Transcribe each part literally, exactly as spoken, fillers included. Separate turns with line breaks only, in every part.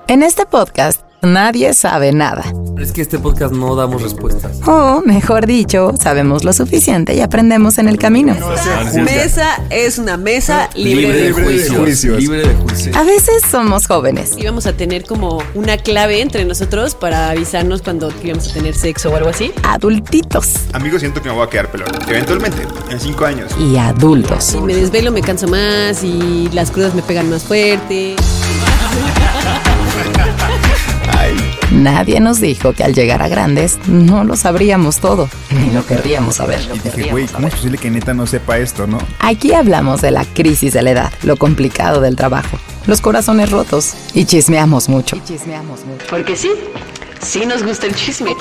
En este podcast, nadie sabe nada.
Es que este podcast no damos respuestas.
O, mejor dicho, sabemos lo suficiente y aprendemos en el camino.
Esta mesa es una mesa libre,
Libre
de,
de
juicio.
juicios. Libre de juicios.
A veces somos jóvenes.
Y vamos a tener como una clave entre nosotros para avisarnos cuando íbamos a tener sexo o algo así.
Adultitos.
Amigos, siento que me voy a quedar pelón. Eventualmente, en cinco años.
Y adultos.
Si me desvelo me canso más y las crudas me pegan más fuerte.
Ay.
Nadie nos dijo que al llegar a grandes no lo sabríamos todo, ni lo querríamos saber.
Y dije, güey, ¿cómo es posible que neta no sepa esto, no?
Aquí hablamos de la crisis de la edad, lo complicado del trabajo, los corazones rotos y chismeamos mucho. Y chismeamos mucho.
Porque sí, sí nos gusta el chisme.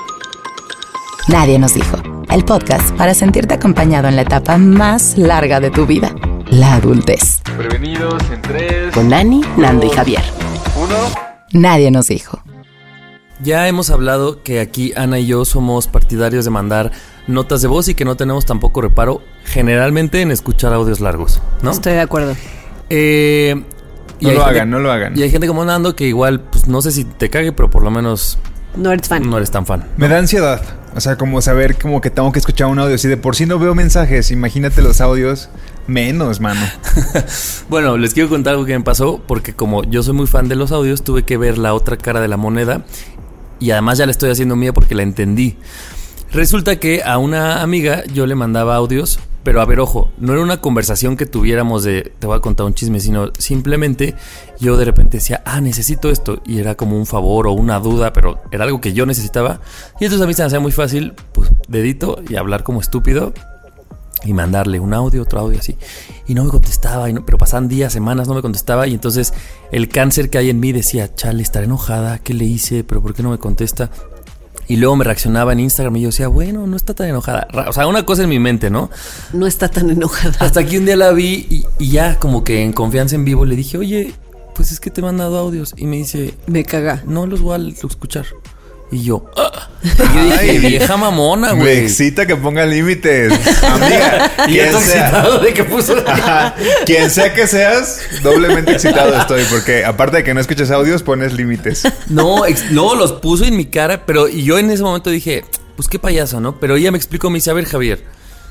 Nadie nos dijo. El podcast para sentirte acompañado en la etapa más larga de tu vida, la adultez.
Prevenidos en tres.
Con Ani, Nando y Javier.
Uno.
Nadie nos dijo.
Ya hemos hablado que aquí Ana y yo somos partidarios de mandar notas de voz y que no tenemos tampoco reparo generalmente en escuchar audios largos, ¿no?
Estoy de acuerdo.
Eh, y
No
hay
lo
gente-
hagan, no lo hagan.
Y hay gente como Nando que igual, pues no sé si te cague, pero por lo menos
No eres fan.
no eres tan fan.
Me da ansiedad. O sea, como saber como que tengo que escuchar un audio. Si de por sí no veo mensajes, imagínate los audios. Menos, mano.
Bueno, les quiero contar algo que me pasó porque como yo soy muy fan de los audios, tuve que ver la otra cara de la moneda y además ya la estoy haciendo mía porque la entendí. Resulta que a una amiga yo le mandaba audios, pero a ver, ojo, no era una conversación que tuviéramos de te voy a contar un chisme, sino simplemente yo de repente decía, ah, necesito esto, y era como un favor o una duda, pero era algo que yo necesitaba, y entonces a mí se me hacía muy fácil, pues dedito y hablar como estúpido y mandarle un audio, otro audio así, y no me contestaba, y no, pero pasaban días, semanas, no me contestaba, y entonces el cáncer que hay en mí decía, chale, estaré enojada, ¿qué le hice? ¿Pero por qué no me contesta? Y luego me reaccionaba en Instagram y yo decía, bueno, no está tan enojada. Ra- O sea, una cosa en mi mente, ¿no?
No está tan enojada.
Hasta que un día la vi y, y ya como que en confianza en vivo le dije, oye, pues es que te he mandado audios. Y me dice,
Me caga.
no los voy a escuchar. Y yo, ¡ah! Y yo dije,
Ay.
vieja mamona,
Me
güey.
excita que ponga límites. Amiga,
Y yo
quien
estoy
sea.
excitado de que puso...
Ajá. Quien sea que seas, doblemente excitado estoy. Porque aparte de que no escuches audios, pones límites.
No, ex- no, los puso en mi cara, pero y yo en ese momento dije, pues qué payaso, ¿no? Pero ella me explicó, me dice, a ver, Javier,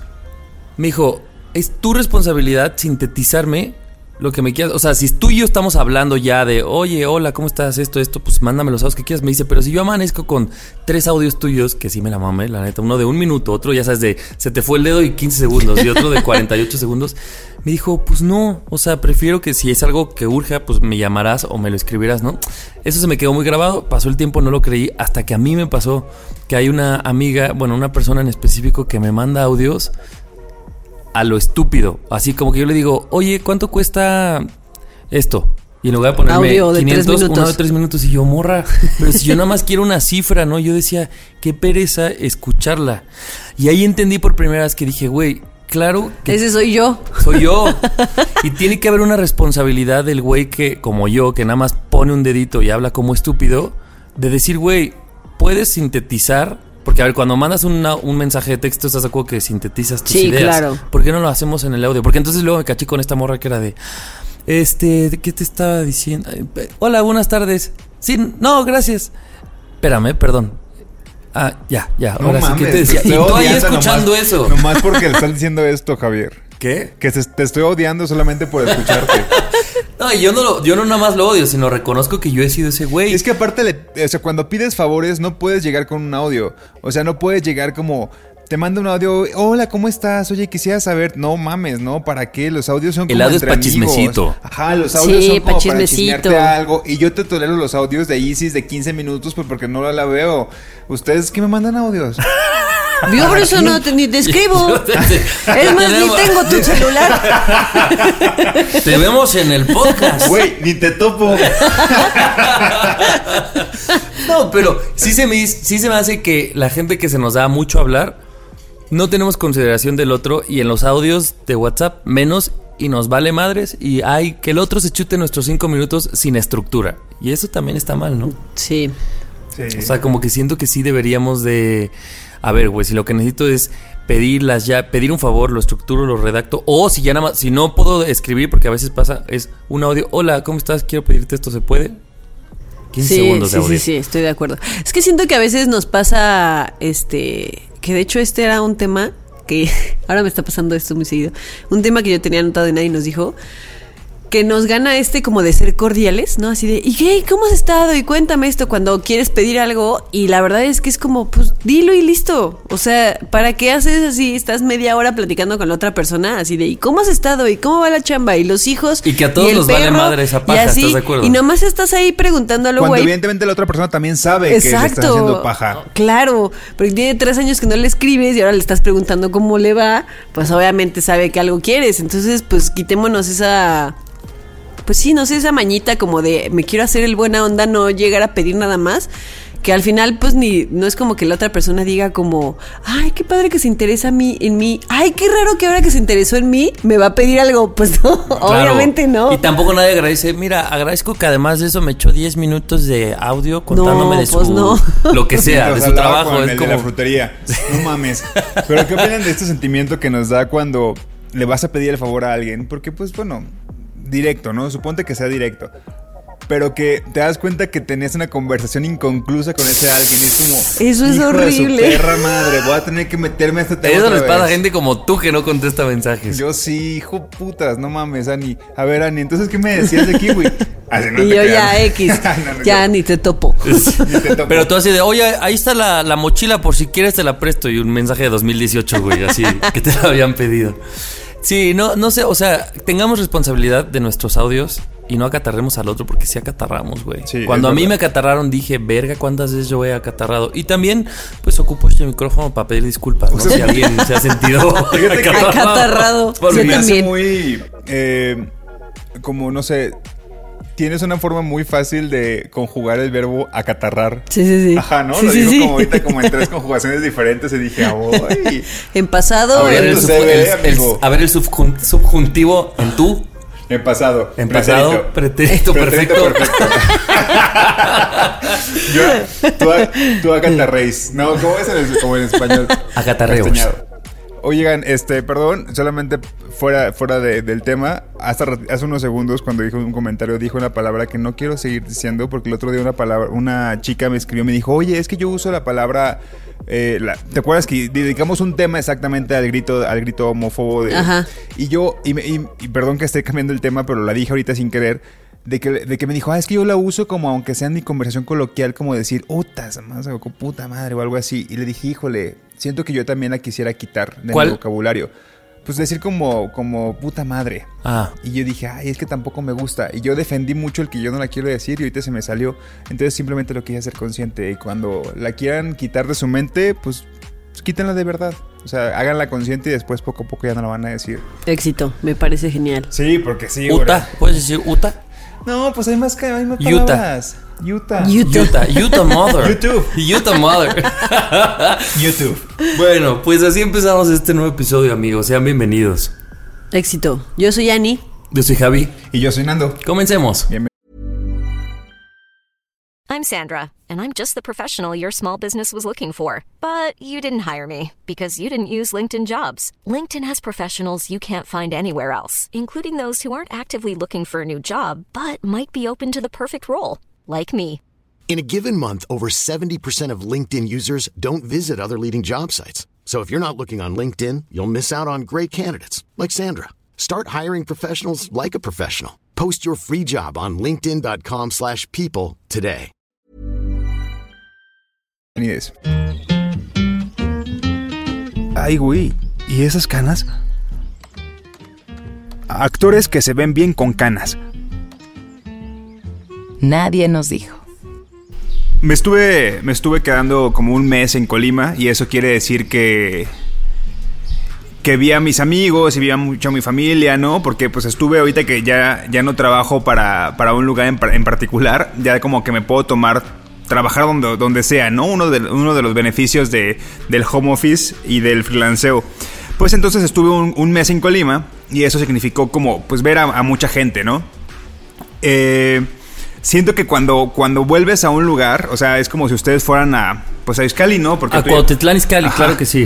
me dijo, es tu responsabilidad sintetizarme lo que me quieras. O sea, si tú y yo estamos hablando ya de, oye, hola, ¿cómo estás? Esto, esto, pues mándame los audios que quieras. Me dice, pero si yo amanezco con tres audios tuyos, que sí me la mamé, la neta, uno de un minuto, otro ya sabes de, se te fue el dedo y quince segundos, y otro de cuarenta y ocho segundos. Me dijo, pues no, o sea, prefiero que si es algo que urja, pues me llamarás o me lo escribirás, ¿no? Eso se me quedó muy grabado, pasó el tiempo, no lo creí, hasta que a mí me pasó que hay una amiga, bueno, una persona en específico que me manda audios a lo estúpido, así como que yo le digo, oye, ¿cuánto cuesta esto? Y en lugar de ponerme
Audio de
quinientos,
tres minutos.
uno de tres minutos, y yo, morra, pero si yo nada más quiero una cifra, ¿no? Yo decía, qué pereza escucharla. Y ahí entendí por primera vez que dije, güey, claro que
Ese soy yo.
soy yo. Y tiene que haber una responsabilidad del güey que, como yo, que nada más pone un dedito y habla como estúpido, de decir, güey, puedes sintetizar. Porque, a ver, cuando mandas una, un mensaje de texto, estás de acuerdo que sintetizas tus
Sí,
ideas.
claro.
¿Por qué no lo hacemos en el audio? Porque entonces luego me caché con esta morra que era de, este, ¿de qué te estaba diciendo? Ay, pe- Hola, buenas tardes. Sí, no, gracias. Espérame, perdón. Ah, ya, ya.
No
Ahora sí, ¿qué te decía?
estoy
Y tú ahí
odiando
escuchando
nomás-
eso.
Nomás porque le estás diciendo esto, Javier.
¿Qué?
Que te, te estoy odiando solamente por escucharte.
No, y yo no, lo, yo no nada más lo odio, sino reconozco que yo he sido ese güey.
Es que aparte, le, o sea, cuando pides favores no puedes llegar con un audio. O sea, no puedes llegar como... Te manda un audio, hola, ¿cómo estás? Oye, quisiera saber... No mames, ¿no? ¿Para qué? Los audios son como
El audio es
entre
pa' chismecito.
amigos. Ajá, los audios
Sí,
son
pa'
como para
chismecito.
chismearte algo. Y yo te tolero los audios de Isis de quince minutos pues porque no la veo. ¿Ustedes qué me mandan audios?
Yo por eso no te, ni te escribo. Es más, ni tengo tu celular.
Te vemos en el podcast.
Güey, ni te topo.
No, pero sí se, me, sí se me hace que la gente que se nos da mucho a hablar, no tenemos consideración del otro, y en los audios de WhatsApp menos, y nos vale madres, y hay que el otro se chute nuestros cinco minutos sin estructura. Y eso también está mal, ¿no?
Sí.
Sí.
O sea, como que siento que sí deberíamos de... A ver, güey, si lo que necesito es pedirlas ya, pedir un favor, lo estructuro, lo redacto, o si ya nada más, si no puedo escribir, porque a veces pasa, es un audio, hola, ¿cómo estás? Quiero pedirte esto, ¿se puede? quince
sí,
segundos
sí,
de audio.
Sí, sí, estoy de acuerdo. Es que siento que a veces nos pasa, este, que de hecho este era un tema que, ahora me está pasando esto muy seguido, un tema que yo tenía anotado y nadie nos dijo, que nos gana este como de ser cordiales, ¿no? Así de, ¿y qué? ¿Cómo has estado? Y cuéntame esto cuando quieres pedir algo. Y la verdad es que es como, pues, dilo y listo. O sea, ¿para qué haces así? Estás media hora platicando con la otra persona, así de, ¿y cómo has estado? ¿Y cómo va la chamba? ¿Y los hijos?
Y que a todos
y el
nos vale
perro,
madre esa paja,
y así,
¿estás de acuerdo?
Y nomás estás ahí preguntando a lo
Cuando
güey.
evidentemente la otra persona también sabe
Exacto.
que le estás haciendo paja.
Claro, porque tiene tres años que no le escribes y ahora le estás preguntando cómo le va, pues obviamente sabe que algo quieres. Entonces, pues quitémonos esa... Pues sí, no sé, esa mañita como de me quiero hacer el buena onda, no llegar a pedir nada más, que al final pues ni no es como que la otra persona diga como, ay, qué padre que se interesa a mí, en mí, ay, qué raro que ahora que se interesó en mí me va a pedir algo. Pues no,
Claro.
obviamente no.
Y tampoco nadie agradece. Mira, agradezco que además de eso me echó diez minutos de audio contándome
No,
de su...
pues no.
Lo que sea, de
Mientras
su
hablaba
trabajo.
con
Es
el
como...
de la frutería. No mames. Pero ¿qué opinan de este sentimiento que nos da cuando le vas a pedir el favor a alguien? Porque pues bueno, directo, ¿no? Suponte que sea directo. Pero que te das cuenta que tenías una conversación inconclusa con ese alguien y es como...
Eso es
hijo
horrible.
de su perra madre, voy a tener que meterme a este tema
Eso
otra
les pasa a
vez.
gente como tú que no contesta mensajes.
Yo sí, hijo putas, no mames, Ani. A ver, Ani, entonces, ¿qué me decías de aquí, güey? Así no
Y
te
yo
creas.
ya X,
No, no,
ya
no.
ni te topo.
Ni te topo.
Pero tú así de, oye, ahí está la, la mochila, por si quieres te la presto. Y un mensaje de dos mil dieciocho, güey, así, que te la habían pedido. Sí, no, no sé, o sea, tengamos responsabilidad de nuestros audios y no acatarremos al otro, porque sí acatarramos, güey.
Sí,
Cuando
es
a mí
verdad.
me acatarraron dije, verga, ¿cuántas veces yo he acatarrado? Y también, pues ocupo este micrófono para pedir disculpas, ¿no? Si alguien se ha sentido
Fíjate que-
Acatarrado.
Por
Yo
mí.
me hace
también.
muy, eh, como no sé, tienes una forma muy fácil de conjugar el verbo acatarrar.
Sí, sí, sí.
Ajá, ¿no?
Sí,
Lo
sí,
digo
sí.
como ahorita como en tres conjugaciones diferentes y dije, ¡ay!
En pasado,
A ver,
el,
en-
tu
sub-
C V,
el- el-
amigo.
a ver el subjun- subjuntivo en tú,
En pasado.
en pasado, pretérito perfecto.
perfecto. Yo, tú, tú acatarréis. No, ¿cómo es en, el- como en español?
Acatarreos.
Castañado. Oigan, este, perdón, solamente fuera, fuera de- del tema, hasta rat- hace unos segundos cuando dijo un comentario, dijo una palabra que no quiero seguir diciendo porque el otro día una palabra, una chica me escribió, me dijo, oye, es que yo uso la palabra, eh, la- ¿te acuerdas que dedicamos un tema exactamente al grito, al grito homófobo? De,
Ajá.
Y yo, y, me- y- y perdón que esté cambiando el tema, pero la dije ahorita sin querer. De que, de que me dijo, ah, es que yo la uso como aunque sea en mi conversación coloquial, como decir, putas, más o puta madre o algo así. Y le dije, híjole, siento que yo también la quisiera quitar de
¿Cuál?
mi vocabulario. Pues decir como, como puta madre.
Ah,
Y yo dije, ay, es que tampoco me gusta. Y yo defendí mucho el que yo no la quiero decir y ahorita se me salió. Entonces simplemente lo quise hacer consciente. Y cuando la quieran quitar de su mente, pues, pues quítenla de verdad. O sea, háganla consciente y después poco a poco ya no la van a decir.
éxito, me parece genial.
Sí, porque sí,
Uta, ¿puedes decir Uta?
No, pues hay más, que- hay más
Utah.
palabras. Utah.
YouTube.
Utah, Utah Mother.
YouTube.
Utah Mother.
YouTube.
Bueno, pues así empezamos este nuevo episodio, amigos. Sean bienvenidos.
Éxito. Yo soy Ani.
Yo soy Javi.
Y yo soy Nando.
Comencemos.
I'm Sandra, and I'm just the professional your small business was looking for. But you didn't hire me because you didn't use LinkedIn Jobs. LinkedIn has professionals you can't find anywhere else, including those who aren't actively looking for a new job, but might be open to the perfect role, like me.
In a given month, over seventy percent of LinkedIn users don't visit other leading job sites. So if you're not looking on LinkedIn, you'll miss out on great candidates like Sandra. Start hiring professionals like a professional. Post your free job on linkedin.com slash people today.
Bienvenidos. Ay, güey. ¿Y esas canas? Actores que se ven bien con canas.
Nadie nos dijo.
Me estuve, me estuve quedando como un mes en Colima y eso quiere decir que que vi a mis amigos y vi a mucho a mi familia, ¿no? Porque pues estuve ahorita que ya, ya no trabajo para, para un lugar en, en particular, ya como que me puedo tomar, trabajar donde, donde sea, ¿no? Uno de, uno de los beneficios de, del home office y del freelanceo. Pues entonces estuve un, un mes en Colima y eso significó como pues ver a, a mucha gente, ¿no? Eh... Siento que cuando, cuando vuelves a un lugar, o sea, es como si ustedes fueran a, pues a Izcali, ¿no? Porque
A
tú-
Cuautitlán Izcalli,
Ajá.
claro que sí.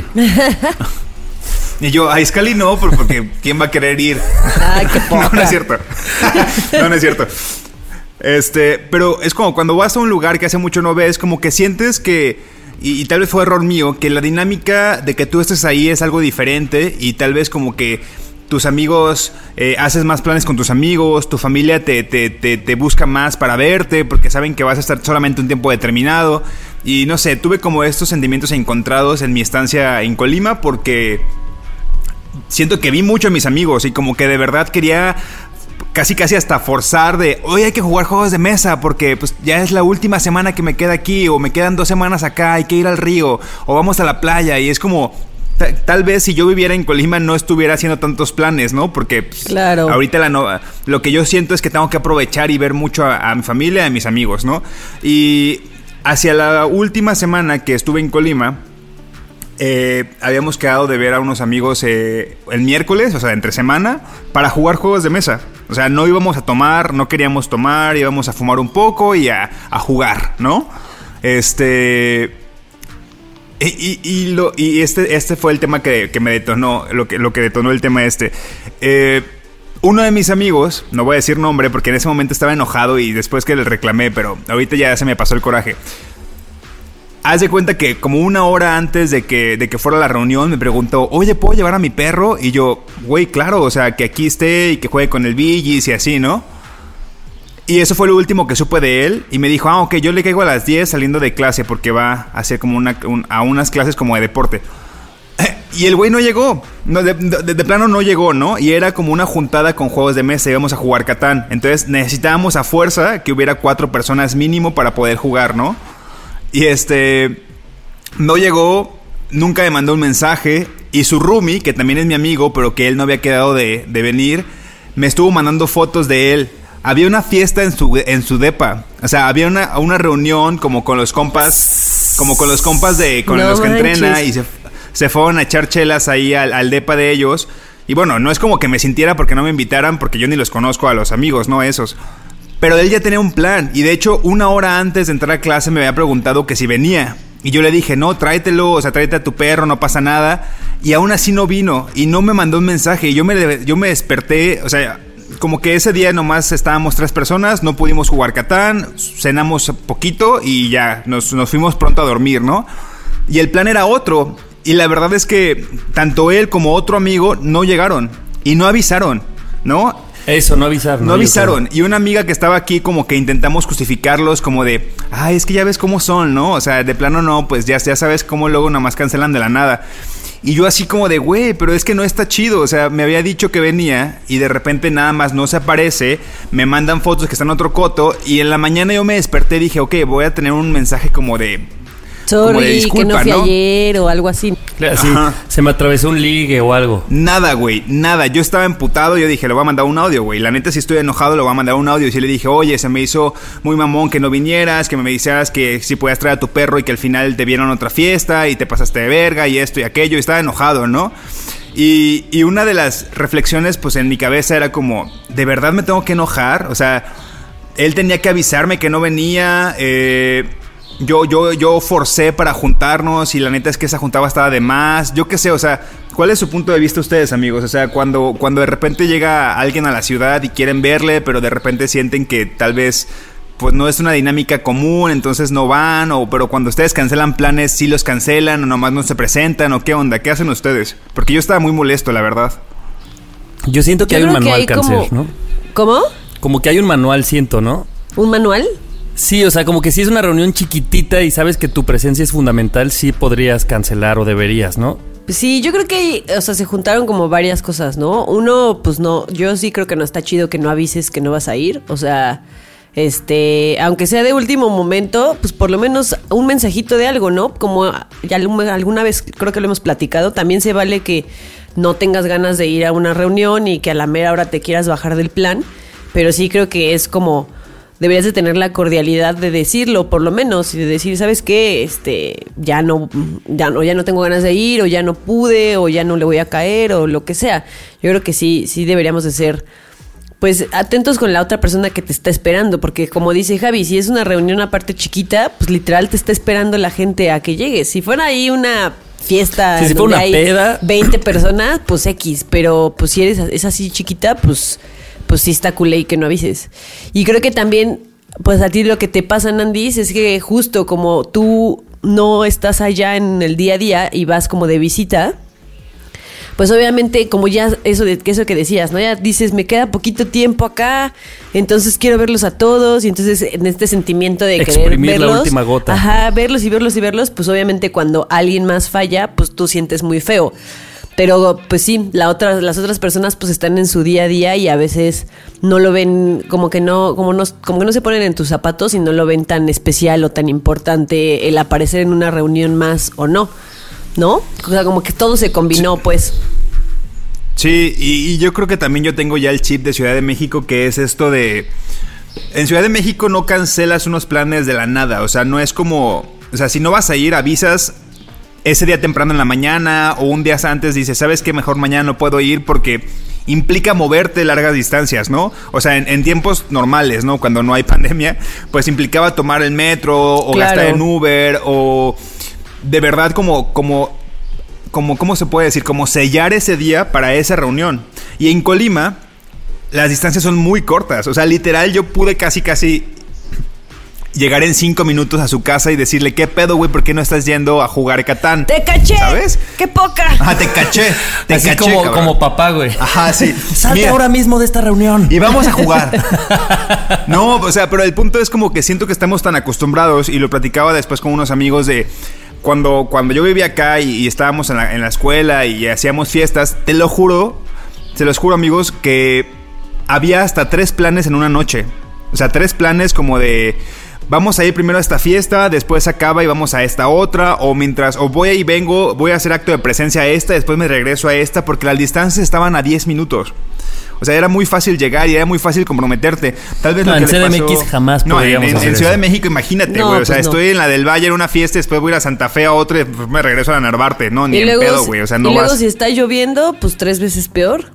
Y yo, a Izcali no, por- porque ¿quién va a querer ir?
Ay, qué
No, no
poca.
es cierto. No, no es cierto. Este, pero es como cuando vas a un lugar que hace mucho no ves, como que sientes que, y, y tal vez fue error mío, que la dinámica de que tú estés ahí es algo diferente y tal vez como que tus amigos, eh, haces más planes con tus amigos, tu familia te, te, te, te busca más para verte porque saben que vas a estar solamente un tiempo determinado. Y no sé, tuve como estos sentimientos encontrados en mi estancia en Colima porque siento que vi mucho a mis amigos y como que de verdad quería casi casi hasta forzar de, hoy hay que jugar juegos de mesa porque pues ya es la última semana que me queda aquí, o me quedan dos semanas acá, hay que ir al río, o vamos a la playa. Y es como... Tal vez si yo viviera en Colima no estuviera haciendo tantos planes, ¿no? Porque pues,
claro.
ahorita la no, lo que yo siento es que tengo que aprovechar y ver mucho a, a mi familia y a mis amigos, ¿no? Y hacia la última semana que estuve en Colima, eh, habíamos quedado de ver a unos amigos eh, el miércoles, o sea, entre semana, para jugar juegos de mesa. O sea, no íbamos a tomar, no queríamos tomar, íbamos a fumar un poco y a, a jugar, ¿no? Este... Y, y, y, lo, y este, este fue el tema que, que me detonó, lo que, lo que detonó el tema este. Eh, uno de mis amigos, no voy a decir nombre porque en ese momento estaba enojado y después que le reclamé, pero ahorita ya se me pasó el coraje. Haz de cuenta que como una hora antes de que, de que fuera la reunión me preguntó, oye, ¿puedo llevar a mi perro? Y yo, güey, claro, o sea, que aquí esté y que juegue con el Billis y así, ¿no? Y eso fue lo último que supe de él. Y me dijo, ah, ok, yo le caigo a las diez saliendo de clase porque va a hacer como una, un, a unas clases como de deporte. Y el güey no llegó. No, de, de, de plano no llegó, ¿no? Y era como una juntada con juegos de mesa. Íbamos a jugar Catán. Entonces necesitábamos a fuerza que hubiera cuatro personas mínimo para poder jugar, ¿no? Y este... No llegó. Nunca me mandó un mensaje. Y su roomie, que también es mi amigo, pero que él no había quedado de, de venir, me estuvo mandando fotos de él. Había una fiesta en su, en su depa. O sea, había una, una reunión como con los compas. Como con los compas de con
no
los que
manches.
entrena. Y se, se fueron a echar chelas ahí al, al depa de ellos. Y bueno, no es como que me sintiera porque no me invitaran, porque yo ni los conozco a los amigos, no esos. Pero él ya tenía un plan. Y de hecho, una hora antes de entrar a clase me había preguntado que si venía. Y yo le dije, no, tráetelo, o sea, tráete a tu perro, no pasa nada. Y aún así no vino. Y no me mandó un mensaje. Y yo me, yo me desperté, o sea... Como que ese día nomás estábamos tres personas, no pudimos jugar Catán, cenamos poquito y ya nos, nos fuimos pronto a dormir, ¿no? Y el plan era otro. Y la verdad es que tanto él como otro amigo no llegaron y no avisaron, ¿no?
Eso, no avisar.
No, no avisaron. Y una amiga que estaba aquí como que intentamos justificarlos como de, ay, es que ya ves cómo son, ¿no? O sea, de plano no, pues ya, ya sabes cómo luego nada más cancelan de la nada. Y yo así como de, güey, pero es que no está chido. O sea, me había dicho que venía y de repente nada más no se aparece. Me mandan fotos que están en otro coto. Y en la mañana yo me desperté y dije, ok, voy a tener un mensaje como de...
Sorry,
como de disculpa,
que no fui
¿no?
ayer o algo así.
Claro, sí,
Ajá.
se me atravesó un ligue o algo.
Nada, güey, nada. Yo estaba emputado. Yo dije, le voy a mandar un audio, güey. La neta, si estoy enojado, le voy a mandar un audio. Y sí le dije, oye, se me hizo muy mamón que no vinieras, que me dijeras que si podías traer a tu perro y que al final te vieron a otra fiesta y te pasaste de verga y esto y aquello. Y estaba enojado, ¿no? Y, y una de las reflexiones, pues en mi cabeza era como, ¿de verdad me tengo que enojar? O sea, él tenía que avisarme que no venía. Eh... Yo, yo, yo forcé para juntarnos y la neta es que esa juntada estaba de más. Yo qué sé, o sea, ¿cuál es su punto de vista ustedes, amigos? O sea, cuando, cuando de repente llega alguien a la ciudad y quieren verle, pero de repente sienten que tal vez pues no es una dinámica común, entonces no van, o pero cuando ustedes cancelan planes, sí los cancelan, o nomás no se presentan, o qué onda, ¿qué hacen ustedes? Porque yo estaba muy molesto, la verdad.
Yo siento que
Yo
hay un
creo que
manual
hay
cáncer,
como-
¿no?
¿Cómo?
Como que hay un manual, siento, ¿no?
¿Un manual?
Sí, o sea, como que si es una reunión chiquitita y sabes que tu presencia es fundamental, sí podrías cancelar o deberías, ¿no?
Sí, yo creo que, hay- o sea, se juntaron como varias cosas, ¿no? Uno, pues no, yo sí creo que no está chido que no avises que no vas a ir, o sea, este, aunque sea de último momento, pues por lo menos un mensajito de algo, ¿no? Como ya algún- alguna vez creo que lo hemos platicado, también se vale que no tengas ganas de ir a una reunión y que a la mera hora te quieras bajar del plan, pero sí creo que es como... Deberías de tener la cordialidad de decirlo, por lo menos, y de decir, ¿sabes qué? Este, ya no, ya no, ya no tengo ganas de ir, o ya no pude, o ya no le voy a caer, o lo que sea. Yo creo que sí, sí deberíamos de ser, pues, atentos con la otra persona que te está esperando, porque como dice Javi, si es una reunión aparte chiquita, pues literal te está esperando la gente a que llegues. Si fuera ahí una fiesta
Sí, si
donde
fuera una
hay
peda.
veinte personas, pues X, pero pues si eres es así chiquita, pues pues sí está culé y que no avises. Y creo que también, pues a ti lo que te pasa, Nandis, es que justo como tú no estás allá en el día a día y vas como de visita, pues obviamente como ya eso de eso que decías, ¿no? Ya dices, me queda poquito tiempo acá, entonces quiero verlos a todos, y entonces en este sentimiento de
exprimir
querer verlos,
la última gota.
Ajá, verlos y verlos y verlos, pues obviamente cuando alguien más falla, pues tú sientes muy feo. Pero pues sí, la otra, las otras personas pues están en su día a día y a veces no lo ven, como que no, como no, como que no se ponen en tus zapatos y no lo ven tan especial o tan importante el aparecer en una reunión más o no, ¿no? O sea, como que todo se combinó, pues.
Sí, y, y yo creo que también yo tengo ya el chip de Ciudad de México, que es esto de... En Ciudad de México no cancelas unos planes de la nada, o sea, no es como... O sea, si no vas a ir, avisas ese día temprano en la mañana o un día antes, dices, ¿sabes qué? Mejor mañana no puedo ir porque implica moverte largas distancias, ¿no? O sea, en, en tiempos normales, ¿no? Cuando no hay pandemia, pues implicaba tomar el metro o
Claro.
gastar en Uber o de verdad como... como Como, ¿cómo se puede decir? Como sellar ese día para esa reunión. Y en Colima, las distancias son muy cortas. O sea, literal, yo pude casi, casi llegar en cinco minutos a su casa y decirle, ¿qué pedo, güey? ¿Por qué no estás yendo a jugar Catán?
¡Te caché!
¿Sabes?
¡Qué poca!
Ah, te caché. Te
Así
caché,
como,
cabrón.
como papá, güey.
Ajá, sí.
Salte
Mira,
ahora mismo de esta reunión.
y vamos a jugar. No, o sea, pero el punto es como que siento que estamos tan acostumbrados, y lo platicaba después con unos amigos de... Cuando, cuando yo vivía acá y, y estábamos en la, en la escuela y hacíamos fiestas, te lo juro, se los juro, amigos, que había hasta tres planes en una noche. O sea, tres planes como de... Vamos a ir primero a esta fiesta, después acaba y vamos a esta otra, o mientras, o voy y vengo, voy a hacer acto de presencia a esta, después me regreso a esta, porque las distancias estaban a diez minutos. O sea, era muy fácil llegar y era muy fácil comprometerte. Tal vez
No,
lo que
en
le
C D M X
pasó...
jamás
No, en,
podríamos
en,
hacer
en Ciudad
eso.
de México, imagínate,
No,
güey. O sea,
pues no.
estoy en la del Valle en una fiesta, después voy a ir a Santa Fe a otra y después me regreso a la Narvarte. No, ni
Y
en
luego,
pedo, güey. O sea, no
y luego
vas...
si está lloviendo, pues tres veces peor.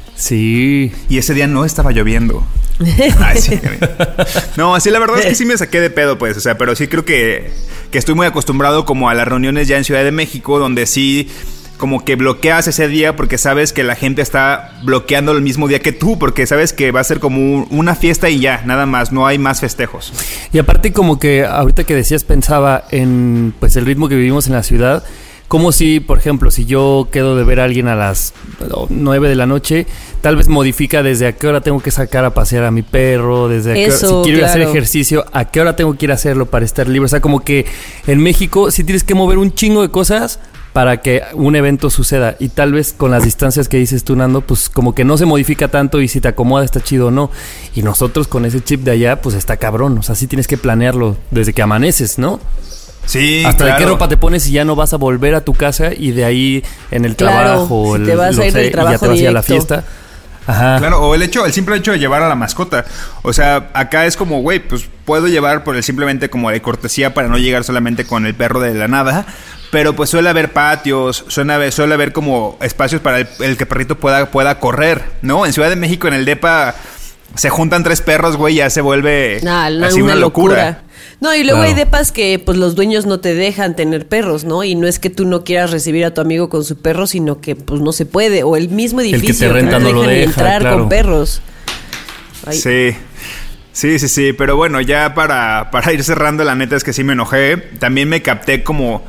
Sí.
Y ese día no estaba lloviendo. Ay, sí. No, así la verdad es que sí me saqué de pedo, pues. O sea, pero sí creo que, que estoy muy acostumbrado como a las reuniones ya en Ciudad de México, donde sí como que bloqueas ese día porque sabes que la gente está bloqueando el mismo día que tú, porque sabes que va a ser como un- una fiesta y ya, nada más, no hay más festejos.
Y aparte como que ahorita que decías pensaba en pues el ritmo que vivimos en la ciudad, como si, por ejemplo, si yo quedo de ver a alguien a las nueve de la noche, tal vez modifica desde a qué hora tengo que sacar a pasear a mi perro, desde a qué hora,
Eso,
si quiero ir a hacer
claro.
ejercicio, a qué hora tengo que ir a hacerlo para estar libre. O sea, como que en México sí tienes que mover un chingo de cosas para que un evento suceda. Y tal vez con las distancias que dices tú, Nando, pues como que no se modifica tanto y si te acomoda está chido o no. Y nosotros con ese chip de allá, pues está cabrón. O sea, sí tienes que planearlo desde que amaneces, ¿no?
Sí,
Hasta
claro.
de qué ropa te pones y ya no vas a volver a tu casa y de ahí en el
Claro,
trabajo,
si
el-
te vas a
lo
ir del
sé, y ya
trabajo
te vas a ir a la
directo.
fiesta. Ajá.
Claro, o el hecho, el simple hecho de llevar a la mascota. O sea, acá es como, güey, pues puedo llevar por el simplemente como de cortesía para no llegar solamente con el perro de la nada. Pero pues suele haber patios, suele haber, suele haber como espacios para el, el que el perrito pueda, pueda correr, ¿no? En Ciudad de México, en el depa, se juntan tres perros, güey, y ya se vuelve
Nah, no,
así
una,
una
locura.
locura.
No, y luego
Claro.
hay depas que pues los dueños no te dejan tener perros, ¿no? Y no es que tú no quieras recibir a tu amigo con su perro, sino que pues no se puede. O el mismo
que te
edificio
renta
no
no lo
dejan ni
deja,
entrar
claro.
con perros. Ay.
Sí, sí, sí, sí. Pero bueno, ya para, para ir cerrando, la neta es que sí me enojé. También me capté como...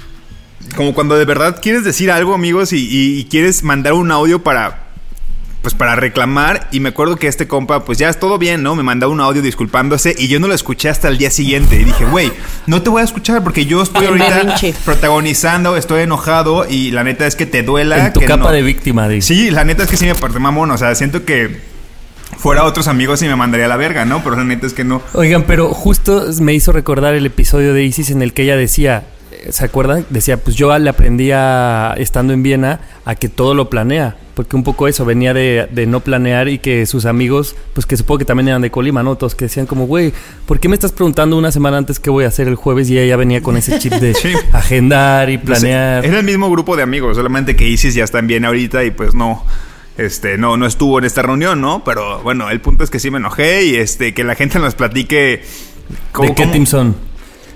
Como cuando de verdad quieres decir algo, amigos, y, y- y quieres mandar un audio para... Pues para reclamar. Y me acuerdo que este compa, pues ya es todo bien, ¿no? Me mandó un audio disculpándose y yo no lo escuché hasta el día siguiente. Y dije, güey, no te voy a escuchar porque yo estoy
El
ahorita
berrinche.
protagonizando, estoy enojado y la neta es que te duela.
En tu
que
capa
no-
de víctima, dice.
Sí, la neta es que sí me parte mamón. O sea, siento que fuera otros amigos y me mandaría a la verga, ¿no? Pero la neta es que no.
Oigan, pero justo me hizo recordar el episodio de Isis en el que ella decía, ¿se acuerdan? Decía, pues yo le aprendí a, estando en Viena a que todo lo planea. Porque un poco eso, venía de, de no planear y que sus amigos, pues que supongo que también eran de Colima, ¿no? Todos que decían como, güey, ¿por qué me estás preguntando una semana antes qué voy a hacer el jueves? Y ella ya venía con ese chip de
Sí.
agendar y planear.
Era el mismo grupo de amigos, solamente que Isis ya está en Viena ahorita y pues no. Este, no, no estuvo en esta reunión, ¿no? Pero bueno, el punto es que sí me enojé y este, que la gente nos platique
¿De qué team son?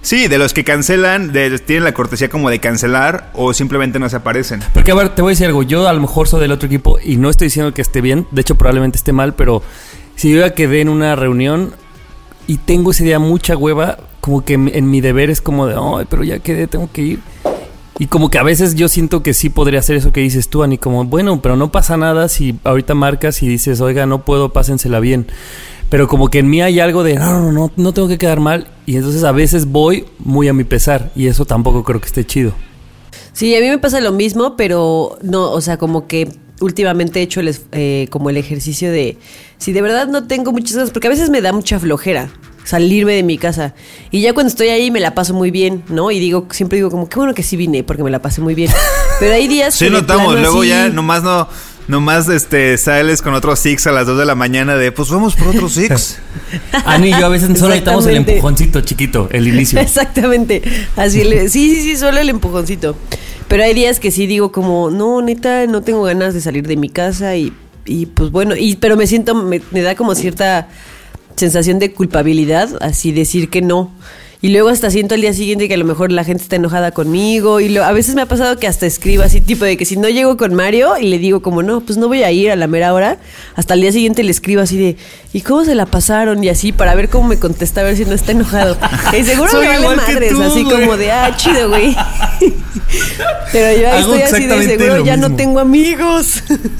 Sí, de los que cancelan, de, tienen la cortesía como de cancelar o simplemente no se aparecen.
Porque, a ver, te voy a decir algo. Yo a lo mejor soy del otro equipo y no estoy diciendo que esté bien. De hecho, probablemente esté mal, pero si yo ya quedé en una reunión y tengo ese día mucha hueva, como que en, en mi deber es como de, ay, pero ya quedé, tengo que ir. Y como que a veces yo siento que sí podría hacer eso que dices tú, Ani, como, bueno, pero no pasa nada si ahorita marcas y dices, oiga, no puedo, pásensela bien. Pero como que en mí hay algo de, no, no, no, no tengo que quedar mal. Y entonces a veces voy muy a mi pesar. Y eso tampoco creo que esté chido.
Sí, a mí me pasa lo mismo, pero no, o sea, como que últimamente he hecho el, eh, como el ejercicio de, si de verdad no tengo muchas cosas, porque a veces me da mucha flojera salirme de mi casa. Y ya cuando estoy ahí me la paso muy bien, ¿no? Y digo, siempre digo como, qué bueno que sí vine, porque me la pasé muy bien. Pero hay días
sí,
que
notamos, luego
así...
ya nomás no... Nomás este, sales con otros Six a las dos de la mañana de, pues vamos por otros Six.
Ani y yo a veces solo necesitamos el empujoncito chiquito, el inicio.
Exactamente. Así le, sí, sí, sí, solo el empujoncito. Pero hay días que sí digo como, no, neta, no tengo ganas de salir de mi casa y, y pues bueno, y pero me siento, me, me da como cierta sensación de culpabilidad, así decir que no. Y luego hasta siento al día siguiente que a lo mejor la gente está enojada conmigo. Y lo, a veces me ha pasado que hasta escribo así, tipo de que si no llego con Mario y le digo como, no, pues no voy a ir a la mera hora. Hasta el día siguiente le escribo así de, ¿y cómo se la pasaron? Y así, para ver cómo me contesta, a ver si no está enojado. Y seguro me vale madres, tú, así güey. Como de, ah, chido, güey. Pero yo
Hago
estoy así de, seguro ya mismo. No tengo amigos.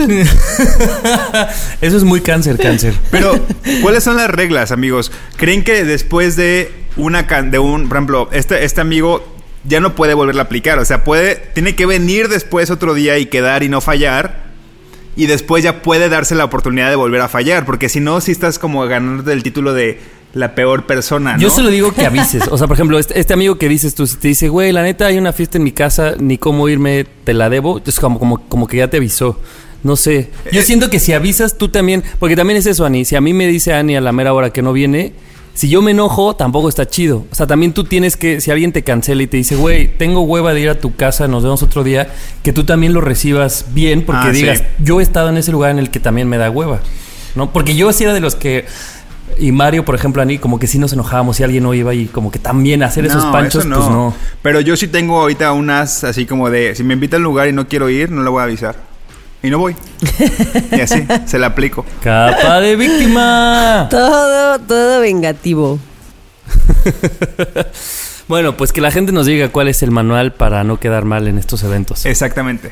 Eso es muy cáncer, cáncer.
Pero, ¿cuáles son las reglas, amigos? ¿Creen que después de... Una can de un, por ejemplo, este, este amigo ya no puede volverla a aplicar? O sea, puede, tiene que venir después otro día y quedar y no fallar. Y después ya puede darse la oportunidad de volver a fallar. Porque si no, si estás como ganándote el título de la peor persona, ¿no?
Yo solo digo que avises. O sea, por ejemplo, este, este amigo que dices tú, si te dice, güey, la neta hay una fiesta en mi casa, ni cómo irme, te la debo. Es como, como, como que ya te avisó. No sé. Yo siento que si avisas tú también, porque también es eso, Ani. Si a mí me dice Ani a la mera hora que no viene... Si yo me enojo, tampoco está chido. O sea, también tú tienes que... Si alguien te cancela y te dice, güey, tengo hueva de ir a tu casa, nos vemos otro día, que tú también lo recibas bien porque ah, digas, sí. Yo he estado en ese lugar en el que también me da hueva, ¿no? Porque yo sí era de los que... Y Mario, por ejemplo, Ani, como que sí nos enojábamos si alguien no iba y como que también hacer esos no, panchos, no. Pues no.
Pero yo sí tengo ahorita unas así como de... Si me invita al lugar y no quiero ir, no le voy a avisar. Y no voy. Y así, se la aplico.
¡Capa de víctima!
Todo, todo vengativo.
Bueno, pues que la gente nos diga cuál es el manual para no quedar mal en estos eventos.
Exactamente.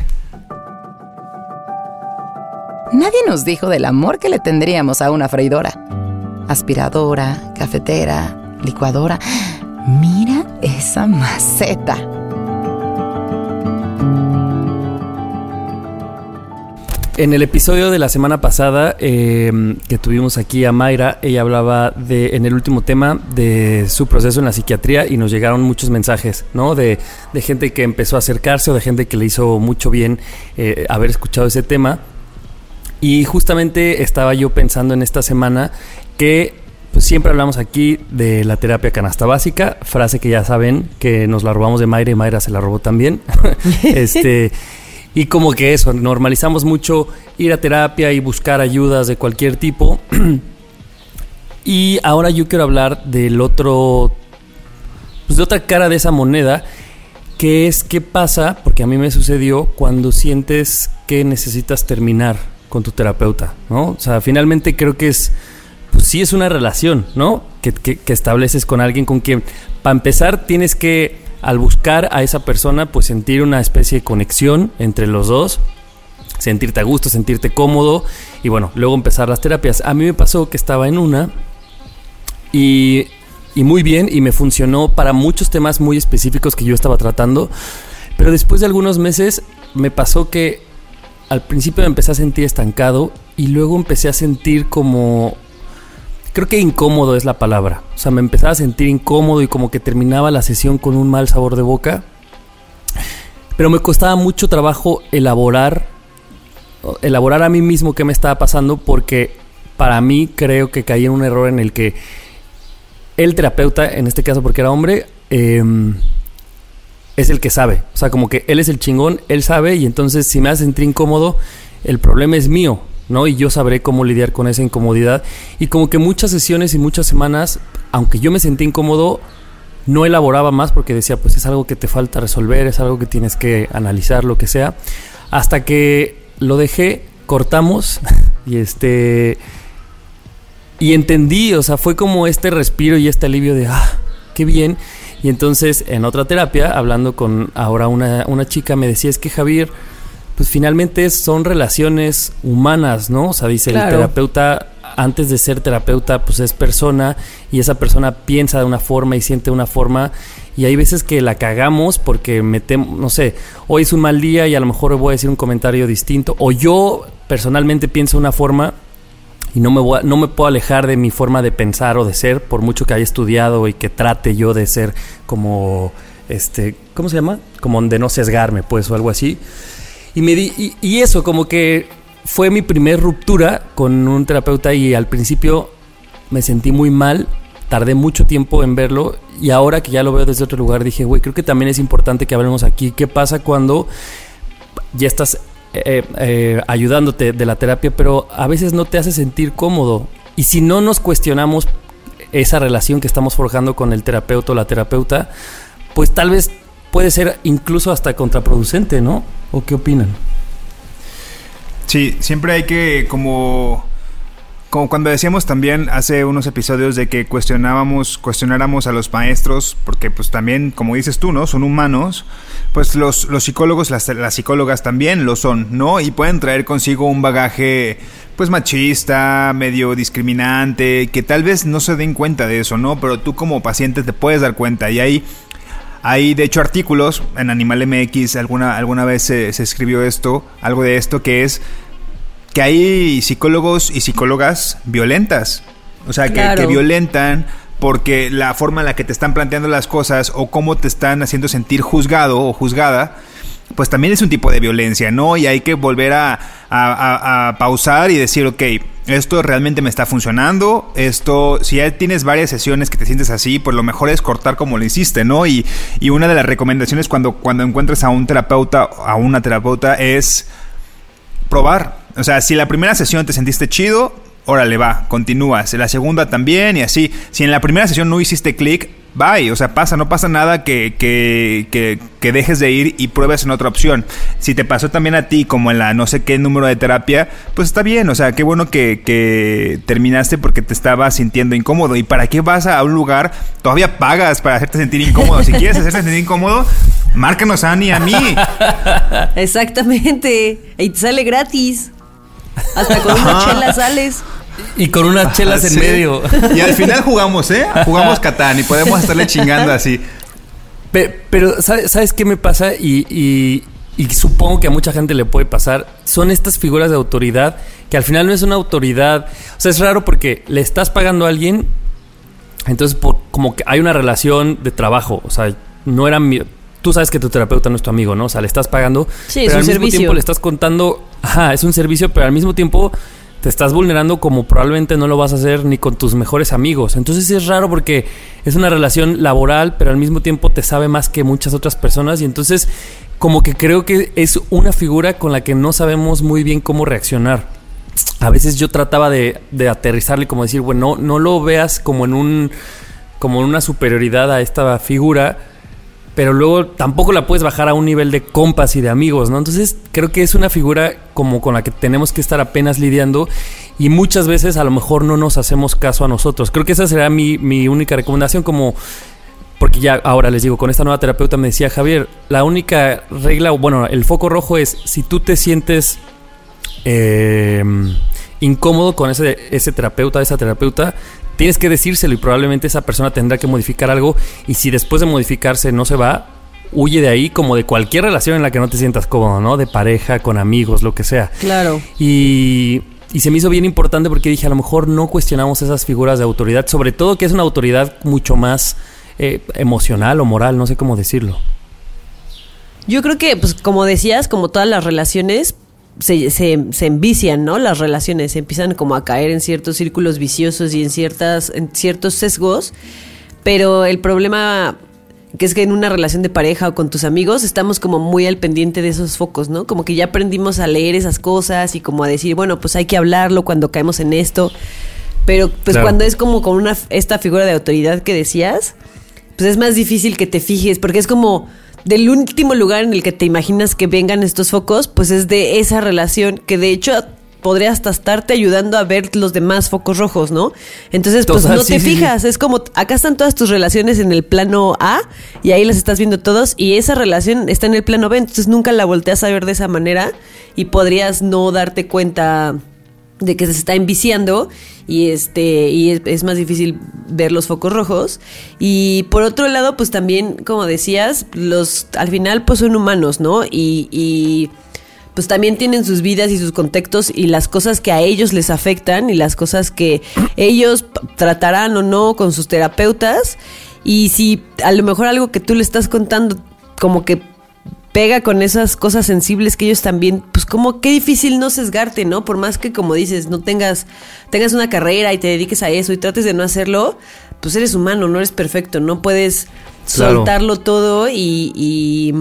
Nadie nos dijo del amor que le tendríamos a una freidora, aspiradora, cafetera, licuadora. Mira esa maceta.
En el episodio de la semana pasada eh, que tuvimos aquí a Mayra, ella hablaba de, en el último tema, de su proceso en la psiquiatría y nos llegaron muchos mensajes, ¿no? De, de gente que empezó a acercarse o de gente que le hizo mucho bien eh, haber escuchado ese tema. Y justamente estaba yo pensando en esta semana que pues siempre hablamos aquí de la terapia canasta básica, frase que ya saben que nos la robamos de Mayra y Mayra se la robó también. este... Y como que eso, normalizamos mucho ir a terapia y buscar ayudas de cualquier tipo. Y ahora yo quiero hablar del otro, pues de otra cara de esa moneda, que es qué pasa, porque a mí me sucedió, cuando sientes que necesitas terminar con tu terapeuta, ¿no? O sea, finalmente creo que es, pues sí es una relación, ¿no? Que, que, que estableces con alguien con quien, para empezar, tienes que... Al buscar a esa persona, pues sentir una especie de conexión entre los dos, sentirte a gusto, sentirte cómodo y bueno, luego empezar las terapias. A mí me pasó que estaba en una y, y muy bien y me funcionó para muchos temas muy específicos que yo estaba tratando, pero después de algunos meses me pasó que al principio me empecé a sentir estancado y luego empecé a sentir como... Creo que incómodo es la palabra. O sea, me empezaba a sentir incómodo y como que terminaba la sesión con un mal sabor de boca. Pero me costaba mucho trabajo elaborar, elaborar a mí mismo qué me estaba pasando, porque para mí creo que caí en un error en el que el terapeuta, en este caso porque era hombre, eh, es el que sabe. O sea, como que él es el chingón, él sabe, y entonces si me hace sentir incómodo, el problema es mío, ¿no? Y yo sabré cómo lidiar con esa incomodidad. Y como que muchas sesiones y muchas semanas, aunque yo me sentí incómodo, no elaboraba más porque decía, pues es algo que te falta resolver, es algo que tienes que analizar, lo que sea. Hasta que lo dejé, cortamos y este... Y entendí, o sea, fue como este respiro y este alivio de, ah, qué bien. Y entonces, en otra terapia, hablando con ahora una, una chica, me decía, es que Javier, pues finalmente son relaciones humanas, ¿no? O sea, dice, claro, el terapeuta, antes de ser terapeuta, pues es persona, y esa persona piensa de una forma y siente de una forma, y hay veces que la cagamos porque metemos, no sé, hoy es un mal día y a lo mejor voy a decir un comentario distinto, o yo personalmente pienso de una forma y no me voy a, no me puedo alejar de mi forma de pensar o de ser, por mucho que haya estudiado y que trate yo de ser como, este, ¿cómo se llama? Como de no sesgarme, pues, o algo así. Y me di, y, y eso, como que fue mi primer ruptura con un terapeuta y al principio me sentí muy mal, tardé mucho tiempo en verlo y ahora que ya lo veo desde otro lugar dije, güey, creo que también es importante que hablemos aquí. ¿Qué pasa cuando ya estás Eh, eh, ayudándote de la terapia, pero a veces no te hace sentir cómodo? Y si no nos cuestionamos esa relación que estamos forjando con el terapeuta o la terapeuta, pues tal vez puede ser incluso hasta contraproducente, ¿no? ¿O qué opinan?
Sí, siempre hay que como... Como cuando decíamos también hace unos episodios de que cuestionábamos, cuestionáramos a los maestros, porque pues también, como dices tú, ¿no? Son humanos, pues los, los psicólogos, las, las psicólogas también lo son, ¿no? Y pueden traer consigo un bagaje, pues machista, medio discriminante, que tal vez no se den cuenta de eso, ¿no? Pero tú como paciente te puedes dar cuenta, y hay... Hay, de hecho, artículos en Animal M X, alguna, alguna vez se, se escribió esto, algo de esto, que es... que hay psicólogos y psicólogas violentas, o sea, claro, que, que violentan porque la forma en la que te están planteando las cosas o cómo te están haciendo sentir juzgado o juzgada, pues también es un tipo de violencia, ¿no? Y hay que volver a, a, a, a pausar y decir, ok, esto realmente me está funcionando, esto, si ya tienes varias sesiones que te sientes así, pues lo mejor es cortar como lo hiciste, ¿no? Y, y una de las recomendaciones cuando, cuando encuentres a un terapeuta, a una terapeuta, es probar. O sea, si la primera sesión te sentiste chido, órale, va, continúas. La segunda también y así. Si en la primera sesión no hiciste clic, bye. O sea, pasa, no pasa nada que, que, que, que dejes de ir y pruebes en otra opción. Si te pasó también a ti como en la no sé qué número de terapia, pues está bien. O sea, qué bueno que, que terminaste porque te estabas sintiendo incómodo. ¿Y para qué vas a un lugar? Todavía pagas para hacerte sentir incómodo. Si quieres hacerte sentir incómodo, márcanos a Ani y a mí.
Exactamente. Y te sale gratis. Hasta con unas chelas sales.
Y con unas chelas en
sí.
medio.
Y al final jugamos, ¿eh? Jugamos Catán y podemos estarle chingando así.
Pero, pero ¿sabes, ¿sabes qué me pasa? Y, y, y supongo que a mucha gente le puede pasar. Son estas figuras de autoridad que al final no es una autoridad. O sea, es raro porque le estás pagando a alguien. Entonces, por, como que hay una relación de trabajo. O sea, no era mi... Tú sabes que tu terapeuta no es tu amigo, ¿no? O sea, le estás pagando,
sí,
pero al mismo
servicio.
tiempo le estás contando... Ajá, es un servicio, pero al mismo tiempo te estás vulnerando como probablemente no lo vas a hacer ni con tus mejores amigos. Entonces es raro porque es una relación laboral, pero al mismo tiempo te sabe más que muchas otras personas. Y entonces como que creo que es una figura con la que no sabemos muy bien cómo reaccionar. A veces yo trataba de, de aterrizarle, como decir, bueno, no, no lo veas como en un como en una superioridad a esta figura, pero luego tampoco la puedes bajar a un nivel de compas y de amigos, ¿no? Entonces creo que es una figura como con la que tenemos que estar apenas lidiando y muchas veces a lo mejor no nos hacemos caso a nosotros. Creo que esa será mi, mi única recomendación, como... Porque ya ahora les digo, con esta nueva terapeuta me decía, Javier, la única regla, bueno, el foco rojo es si tú te sientes eh, incómodo con ese, ese terapeuta, esa terapeuta, tienes que decírselo y probablemente esa persona tendrá que modificar algo y si después de modificarse no se va, huye de ahí como de cualquier relación en la que no te sientas cómodo, ¿no? De pareja, con amigos, lo que sea.
Claro.
Y, y se me hizo bien importante porque dije, a lo mejor no cuestionamos esas figuras de autoridad, sobre todo que es una autoridad mucho más eh, emocional o moral, no sé cómo decirlo.
Yo creo que, pues como decías, como todas las relaciones... Se, se, se envician, ¿no? Las relaciones se empiezan como a caer en ciertos círculos viciosos y en ciertas en ciertos sesgos, pero el problema que es que en una relación de pareja o con tus amigos estamos como muy al pendiente de esos focos, ¿no? Como que ya aprendimos a leer esas cosas y como a decir, bueno, pues hay que hablarlo cuando caemos en esto, pero pues claro, cuando es como con una esta figura de autoridad que decías, pues pues es más difícil que te fijes, porque es como del último lugar en el que te imaginas que vengan estos focos, pues es de esa relación que de hecho podría hasta estarte ayudando a ver los demás focos rojos, ¿no? Entonces, pues
Total,
no
sí,
te
sí,
fijas,
sí.
es como, acá están todas tus relaciones en el plano A y ahí las estás viendo todos y esa relación está en el plano B, entonces nunca la volteas a ver de esa manera y podrías no darte cuenta de que se está enviciando y este y es, es más difícil ver los focos rojos. Y por otro lado, pues también, como decías, los al final pues son humanos, ¿no? Y, y pues también tienen sus vidas y sus contextos y las cosas que a ellos les afectan y las cosas que ellos p- tratarán o no con sus terapeutas. Y si a lo mejor algo que tú le estás contando como que pega con esas cosas sensibles que ellos también, pues como qué difícil no sesgarte, ¿no? Por más que, como dices, no tengas tengas una carrera y te dediques a eso y trates de no hacerlo, pues eres humano, no eres perfecto, no puedes
Claro.
soltarlo todo y, y,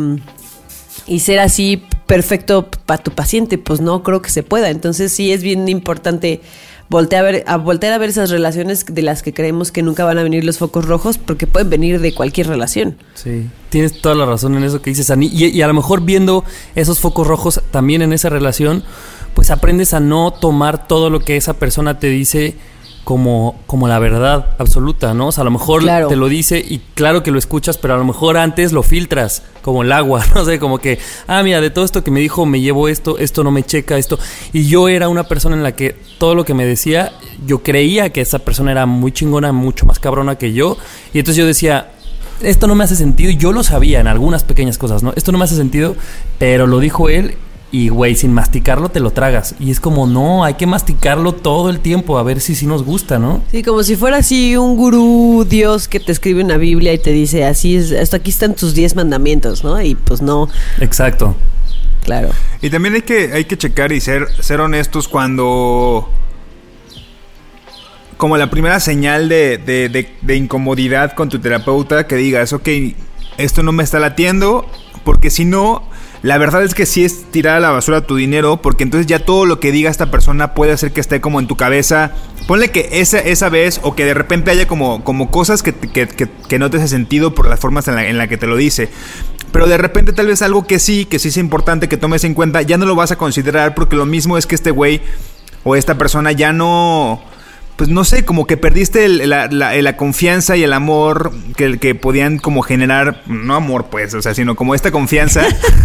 y ser así perfecto para tu paciente, pues no creo que se pueda. Entonces sí es bien importante voltear a ver, a voltear a ver esas relaciones de las que creemos que nunca van a venir los focos rojos, porque pueden venir de cualquier relación.
Sí, tienes toda la razón en eso que dices, Ani. Y, y a lo mejor viendo esos focos rojos también en esa relación, pues aprendes a no tomar todo lo que esa persona te dice como, como la verdad absoluta, ¿no? O sea, a lo mejor
Claro.
te lo dice y claro que lo escuchas, pero a lo mejor antes lo filtras, como el agua, no sé, como que, ah, mira, de todo esto que me dijo me llevo esto, esto no me checa, esto. Y yo era una persona en la que todo lo que me decía, yo creía que esa persona era muy chingona, mucho más cabrona que yo. Y entonces yo decía, esto no me hace sentido. Y yo lo sabía en algunas pequeñas cosas, ¿no? Esto no me hace sentido, pero lo dijo él. Y, güey, sin masticarlo te lo tragas. Y es como, no, hay que masticarlo todo el tiempo a ver si sí nos gusta, ¿no?
Sí, como si fuera así un gurú Dios que te escribe una Biblia y te dice, así es, hasta aquí están tus diez mandamientos, ¿no? Y pues no,
Exacto.
claro.
Y también hay que, hay que checar y ser, ser honestos cuando... Como la primera señal de, de, de, de incomodidad con tu terapeuta, que digas, ok, esto no me está latiendo, porque si no... La verdad es que sí es tirar a la basura tu dinero, porque entonces ya todo lo que diga esta persona puede hacer que esté como en tu cabeza. Ponle que esa, esa vez, o que de repente haya como, como cosas que, que, que, que no te hace sentido por las formas en la, en la que te lo dice. Pero de repente tal vez algo que sí, que sí es importante que tomes en cuenta, ya no lo vas a considerar, porque lo mismo es que este güey o esta persona ya no... Pues no sé, como que perdiste el, la, la, la confianza y el amor que, que podían como generar, no amor pues, o sea, sino como esta confianza,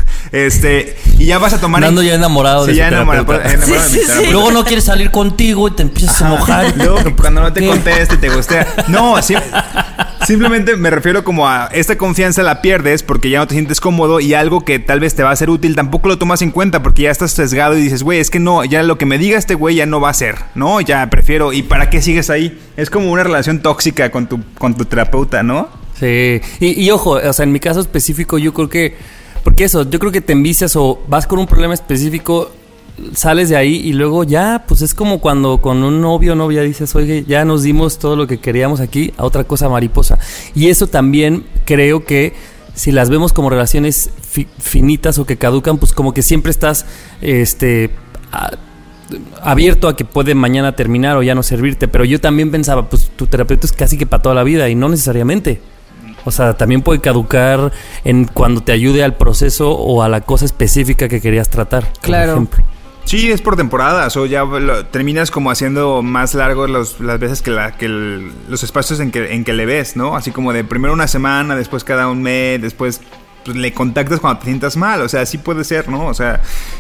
este, y ya vas a tomar...
Ando
en,
ya enamorado
sí,
de
ya
su
enamorado,
terapeuta.
enamorado de mi
Sí, sí,
terapeuta.
Luego no quiere salir contigo y te empiezas a enojar.
Luego, cuando no te
¿Qué?
conteste, te gustea. No, sí, simplemente me refiero como a esta confianza la pierdes porque ya no te sientes cómodo y algo que tal vez te va a ser útil tampoco lo tomas en cuenta porque ya estás sesgado y dices, güey, es que no, ya lo que me diga este güey ya no va a ser, ¿no? Ya prefiero, ¿y para qué sigues ahí? Es como una relación tóxica con tu, con tu terapeuta, ¿no?
Sí, y, y ojo, o sea, en mi caso específico yo creo que, porque eso, yo creo que te envicias o vas con un problema específico, sales de ahí y luego ya, pues es como cuando con un novio o novia dices, oye, ya nos dimos todo lo que queríamos aquí a otra cosa mariposa. Y eso también creo que si las vemos como relaciones fi- finitas o que caducan, pues como que siempre estás, este... A, abierto a que puede mañana terminar o ya no servirte, pero yo también pensaba, pues tu terapeuta es casi que para toda la vida y no necesariamente. O sea, también puede caducar en cuando te ayude al proceso o a la cosa específica que querías tratar, por
Claro.
ejemplo.
Sí, es por temporadas o ya lo, terminas como haciendo más largos los, las veces que, la, que el, los espacios en que, en que le ves, ¿no? Así como de primero una semana, después cada un mes, después pues, le contactas cuando te sientas mal, o sea, así puede ser, ¿no? O sea,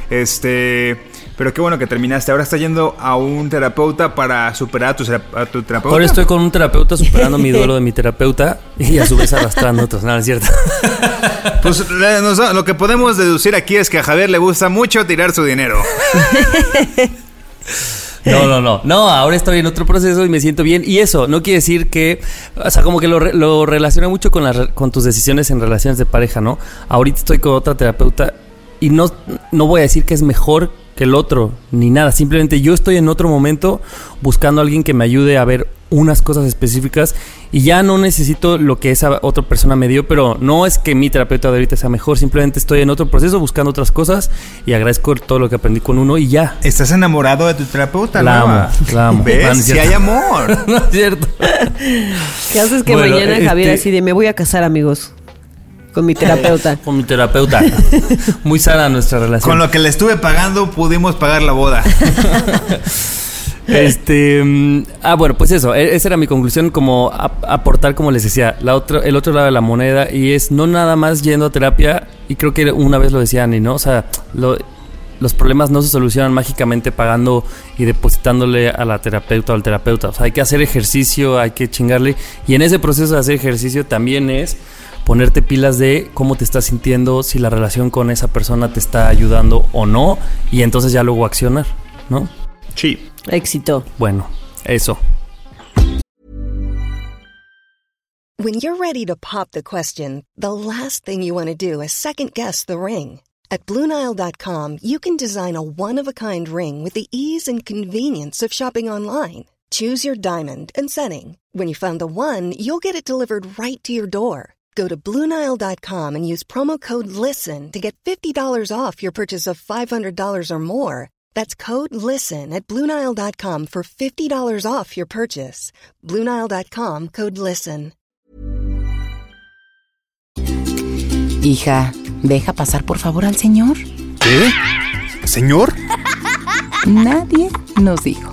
este... Pero qué bueno que terminaste. Ahora estás yendo a un terapeuta para superar a tu, a tu terapeuta.
Ahora estoy con un terapeuta superando mi duelo de mi terapeuta y a su vez arrastrando otros. No, no es cierto.
Pues le- nos- lo que podemos deducir aquí es que a Javier le gusta mucho tirar su dinero.
No, no, no. No, ahora estoy en otro proceso y me siento bien. Y eso no quiere decir que... O sea, como que lo, re- lo relaciona mucho con, las re- con tus decisiones en relaciones de pareja, ¿no? Ahorita estoy con otra terapeuta y no, no voy a decir que es mejor que el otro, ni nada. Simplemente yo estoy en otro momento buscando a alguien que me ayude a ver unas cosas específicas y ya no necesito lo que esa otra persona me dio, pero no es que mi terapeuta de ahorita sea mejor, simplemente estoy en otro proceso buscando otras cosas y agradezco todo lo que aprendí con uno y ya.
¿Estás enamorado de tu terapeuta?
La
nueva?
amo, la amo.
¿Ves?
No, no es
Si
cierto.
hay amor.
No es cierto.
¿Qué haces que
Bueno,
mañana Javier
este-
así de me voy a casar, amigos? Con mi terapeuta.
Con mi terapeuta. Muy sana nuestra relación.
Con lo que le estuve pagando pudimos pagar la boda.
Este, mm, ah, bueno, pues eso, e- esa era mi conclusión, como ap- aportar, como les decía, la otro, el otro lado de la moneda, y es no nada más yendo a terapia, y creo que una vez lo decía Ani, ¿no? O sea, lo- los problemas no se solucionan mágicamente pagando y depositándole a la terapeuta o al terapeuta. O sea, hay que hacer ejercicio, hay que chingarle, y en ese proceso de hacer ejercicio también es ponerte pilas de cómo te estás sintiendo, si la relación con esa persona te está ayudando o no, y entonces ya luego accionar, ¿no?
Sí.
Éxito.
Bueno, eso.
When you're ready to pop the question, the last thing you want to do is second-guess the ring. At Blue Nile dot com, you can design a one-of-a-kind ring with the ease and convenience of shopping online. Choose your diamond and setting. When you find the one, you'll get it delivered right to your door. Go to Blue Nile dot com and use promo code LISTEN to get fifty dollars off your purchase of five hundred dollars or more. That's code LISTEN at Blue Nile dot com for fifty dollars off your purchase. Blue Nile dot com, code LISTEN.
Hija, deja pasar por favor al señor.
¿Qué? ¿Señor?
Nadie nos dijo.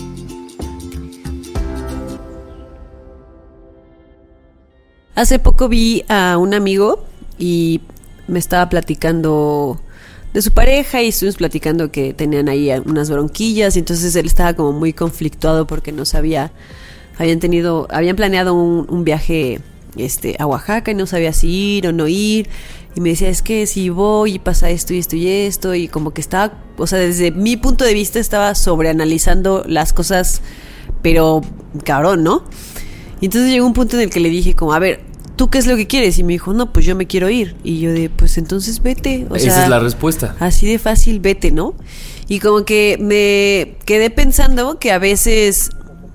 Hace poco vi a un amigo y me estaba platicando de su pareja y estuvimos platicando que tenían ahí unas bronquillas y entonces él estaba como muy conflictuado porque no sabía, habían tenido, habían planeado un, un viaje este, a Oaxaca y no sabía si ir o no ir y me decía es que si voy y pasa esto y esto y esto y como que estaba, o sea, desde mi punto de vista estaba sobreanalizando las cosas, pero cabrón, ¿no? Y entonces llegó un punto en el que le dije como, a ver, ¿tú qué es lo que quieres? Y me dijo, no, pues yo me quiero ir. Y yo de, pues entonces vete. O
Esa
sea,
es la respuesta.
así de fácil, vete, ¿no? Y como que me quedé pensando que a veces,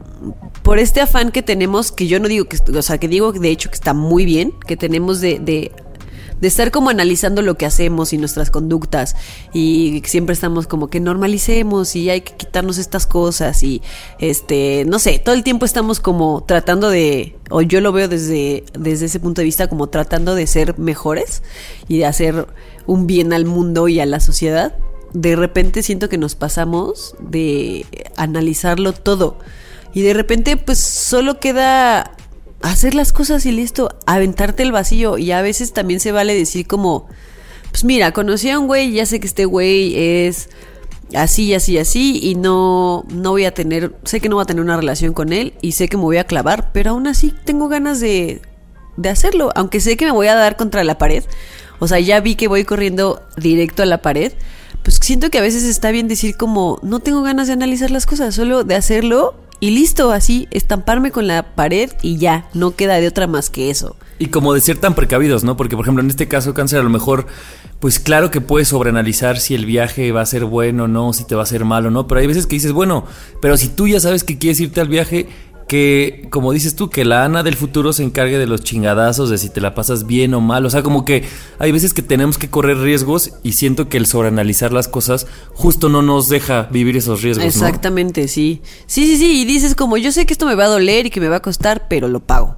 por este afán que tenemos, que yo no digo que, o sea, que digo de hecho que está muy bien, que tenemos de... de de estar como analizando lo que hacemos y nuestras conductas y siempre estamos como que normalicemos y hay que quitarnos estas cosas y este, no sé, todo el tiempo estamos como tratando de, o yo lo veo desde, desde ese punto de vista como tratando de ser mejores y de hacer un bien al mundo y a la sociedad. De repente siento que nos pasamos de analizarlo todo y de repente pues solo queda hacer las cosas y listo, aventarte el vacío. Y a veces también se vale decir como, pues mira, conocí a un güey, ya sé que este güey es así, así, así, y no, no voy a tener, sé que no voy a tener una relación con él, y sé que me voy a clavar, pero aún así tengo ganas de, de hacerlo, aunque sé que me voy a dar contra la pared. O sea, ya vi que voy corriendo directo a la pared, pues siento que a veces está bien decir como, no tengo ganas de analizar las cosas, solo de hacerlo. Y listo, así, estamparme con la pared y ya, no queda de otra más que eso.
Y como de ser tan precavidos, ¿no? Porque, por ejemplo, en este caso, Cáncer, a lo mejor, pues claro que puedes sobreanalizar si el viaje va a ser bueno o no, si te va a ser malo o no, pero hay veces que dices, bueno, pero si tú ya sabes que quieres irte al viaje, que, como dices tú, que la Ana del futuro se encargue de los chingadazos, de si te la pasas bien o mal. O sea, como que hay veces que tenemos que correr riesgos y siento que el sobreanalizar las cosas justo no nos deja vivir esos riesgos,
exactamente, ¿no? Sí. Sí, sí, sí. Y dices como, yo sé que esto me va a doler y que me va a costar, pero lo pago.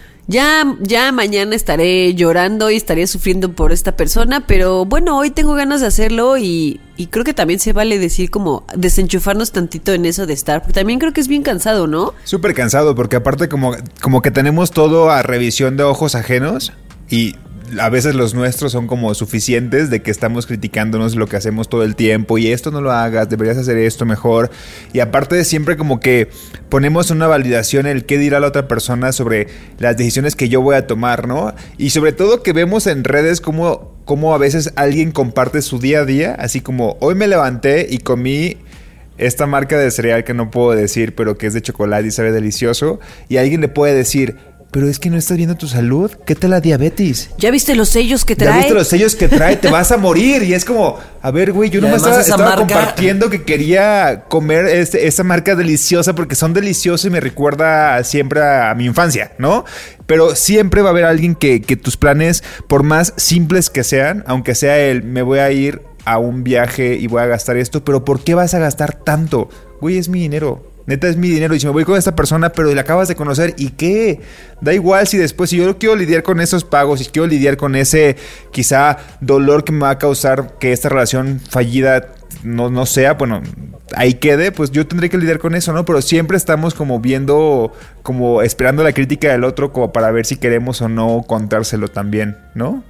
Ya, ya mañana estaré llorando y estaré sufriendo por esta persona, pero bueno, hoy tengo ganas de hacerlo y, y creo que también se vale decir como desenchufarnos tantito en eso de estar, porque también creo que es bien cansado, ¿no?
Súper cansado, porque aparte como, como que tenemos todo a revisión de ojos ajenos y a veces los nuestros son como suficientes de que estamos criticándonos lo que hacemos todo el tiempo y esto no lo hagas, deberías hacer esto mejor. Y aparte de siempre como que ponemos una validación en el qué dirá la otra persona sobre las decisiones que yo voy a tomar, ¿no? Y sobre todo que vemos en redes como, como a veces alguien comparte su día a día, así como hoy me levanté y comí esta marca de cereal que no puedo decir, pero que es de chocolate y sabe delicioso, y alguien le puede decir,
pero es que no estás viendo tu salud. ¿Qué tal la diabetes?
¿Ya viste los sellos que trae?
¿Ya viste los sellos que trae? Te vas a morir. Y es como, a ver, güey, yo
Y
nomás estaba,
además esa
estaba
marca-
compartiendo que quería comer este, esa marca deliciosa porque son deliciosos y me recuerda siempre a, a mi infancia, ¿no? Pero siempre va a haber alguien que, que tus planes, por más simples que sean, aunque sea el me voy a ir a un viaje y voy a gastar esto, pero ¿por qué vas a gastar tanto? Güey, es mi dinero. Neta, es mi dinero. Y si me voy con esta persona, pero la acabas de conocer, ¿y qué? Da igual si después, si yo quiero lidiar con esos pagos, si quiero lidiar con ese quizá dolor que me va a causar que esta relación fallida no, no sea, bueno, ahí quede, pues yo tendré que lidiar con eso, ¿no? Pero siempre estamos como viendo, como esperando la crítica del otro como para ver si queremos o no contárselo también, ¿no?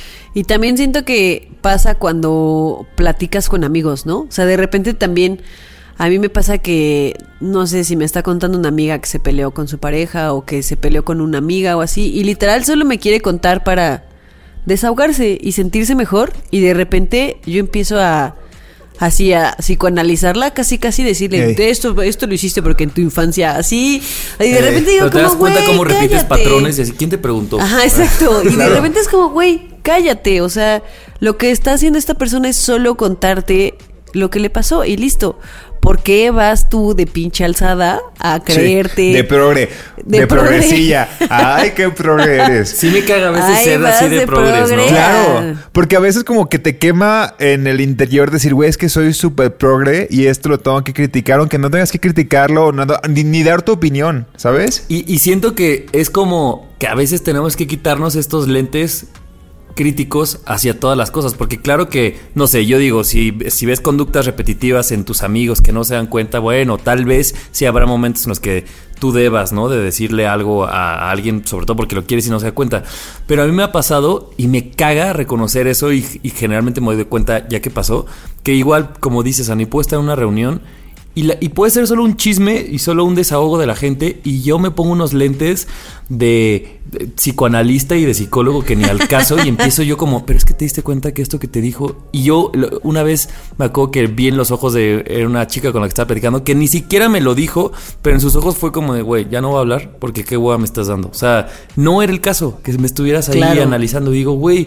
Y también siento que pasa cuando platicas con amigos, ¿no? O sea, de repente también a mí me pasa que, no sé, si me está contando una amiga que se peleó con su pareja o que se peleó con una amiga o así, y literal solo me quiere contar para desahogarse y sentirse mejor, y de repente yo empiezo a así a psicoanalizarla, casi casi decirle,
Ey.
esto esto lo hiciste porque en tu infancia así, y de
Ey.
repente digo
Pero te
como,
das cuenta
güey,
cómo repites
cállate.
patrones y así. ¿Quién te preguntó?
Ajá, exacto. Y de
Claro.
repente es como, güey, cállate. O sea, lo que está haciendo esta persona es solo contarte lo que le pasó y listo. ¿Por qué vas tú de pinche alzada a creerte?
Sí, de progre.
de
De,
progre.
progresilla. Ay, qué progre eres.
Sí me caga a veces
Ay,
ser
vas
así de,
de
progres, ¿no?
progre.
Claro, porque a veces como que te quema en el interior decir, güey, es que soy súper progre y esto lo tengo que criticar, aunque no tengas que criticarlo nada, ni, ni dar tu opinión, ¿sabes?
Y, y siento que es como que a veces tenemos que quitarnos estos lentes críticos hacia todas las cosas, porque claro que, no sé, yo digo, si, si ves conductas repetitivas en tus amigos que no se dan cuenta, bueno, tal vez sí habrá momentos en los que tú debas, ¿no? De decirle algo a, a alguien, sobre todo porque lo quieres y no se da cuenta. Pero a mí me ha pasado y me caga reconocer eso y, y generalmente me doy de cuenta ya que pasó, que igual, como dices, Ani, puedo estar en una reunión y, la, y puede ser solo un chisme y solo un desahogo de la gente y yo me pongo unos lentes de, de psicoanalista y de psicólogo que ni al caso y empiezo yo como, pero es que te diste cuenta que esto que te dijo, y yo lo, una vez me acuerdo que vi en los ojos de era una chica con la que estaba platicando que ni siquiera me lo dijo, pero en sus ojos fue como de, güey, ya no voy a hablar porque qué hueva me estás dando. O sea, no era el caso que me estuvieras ahí
Claro.
analizando. Digo, güey,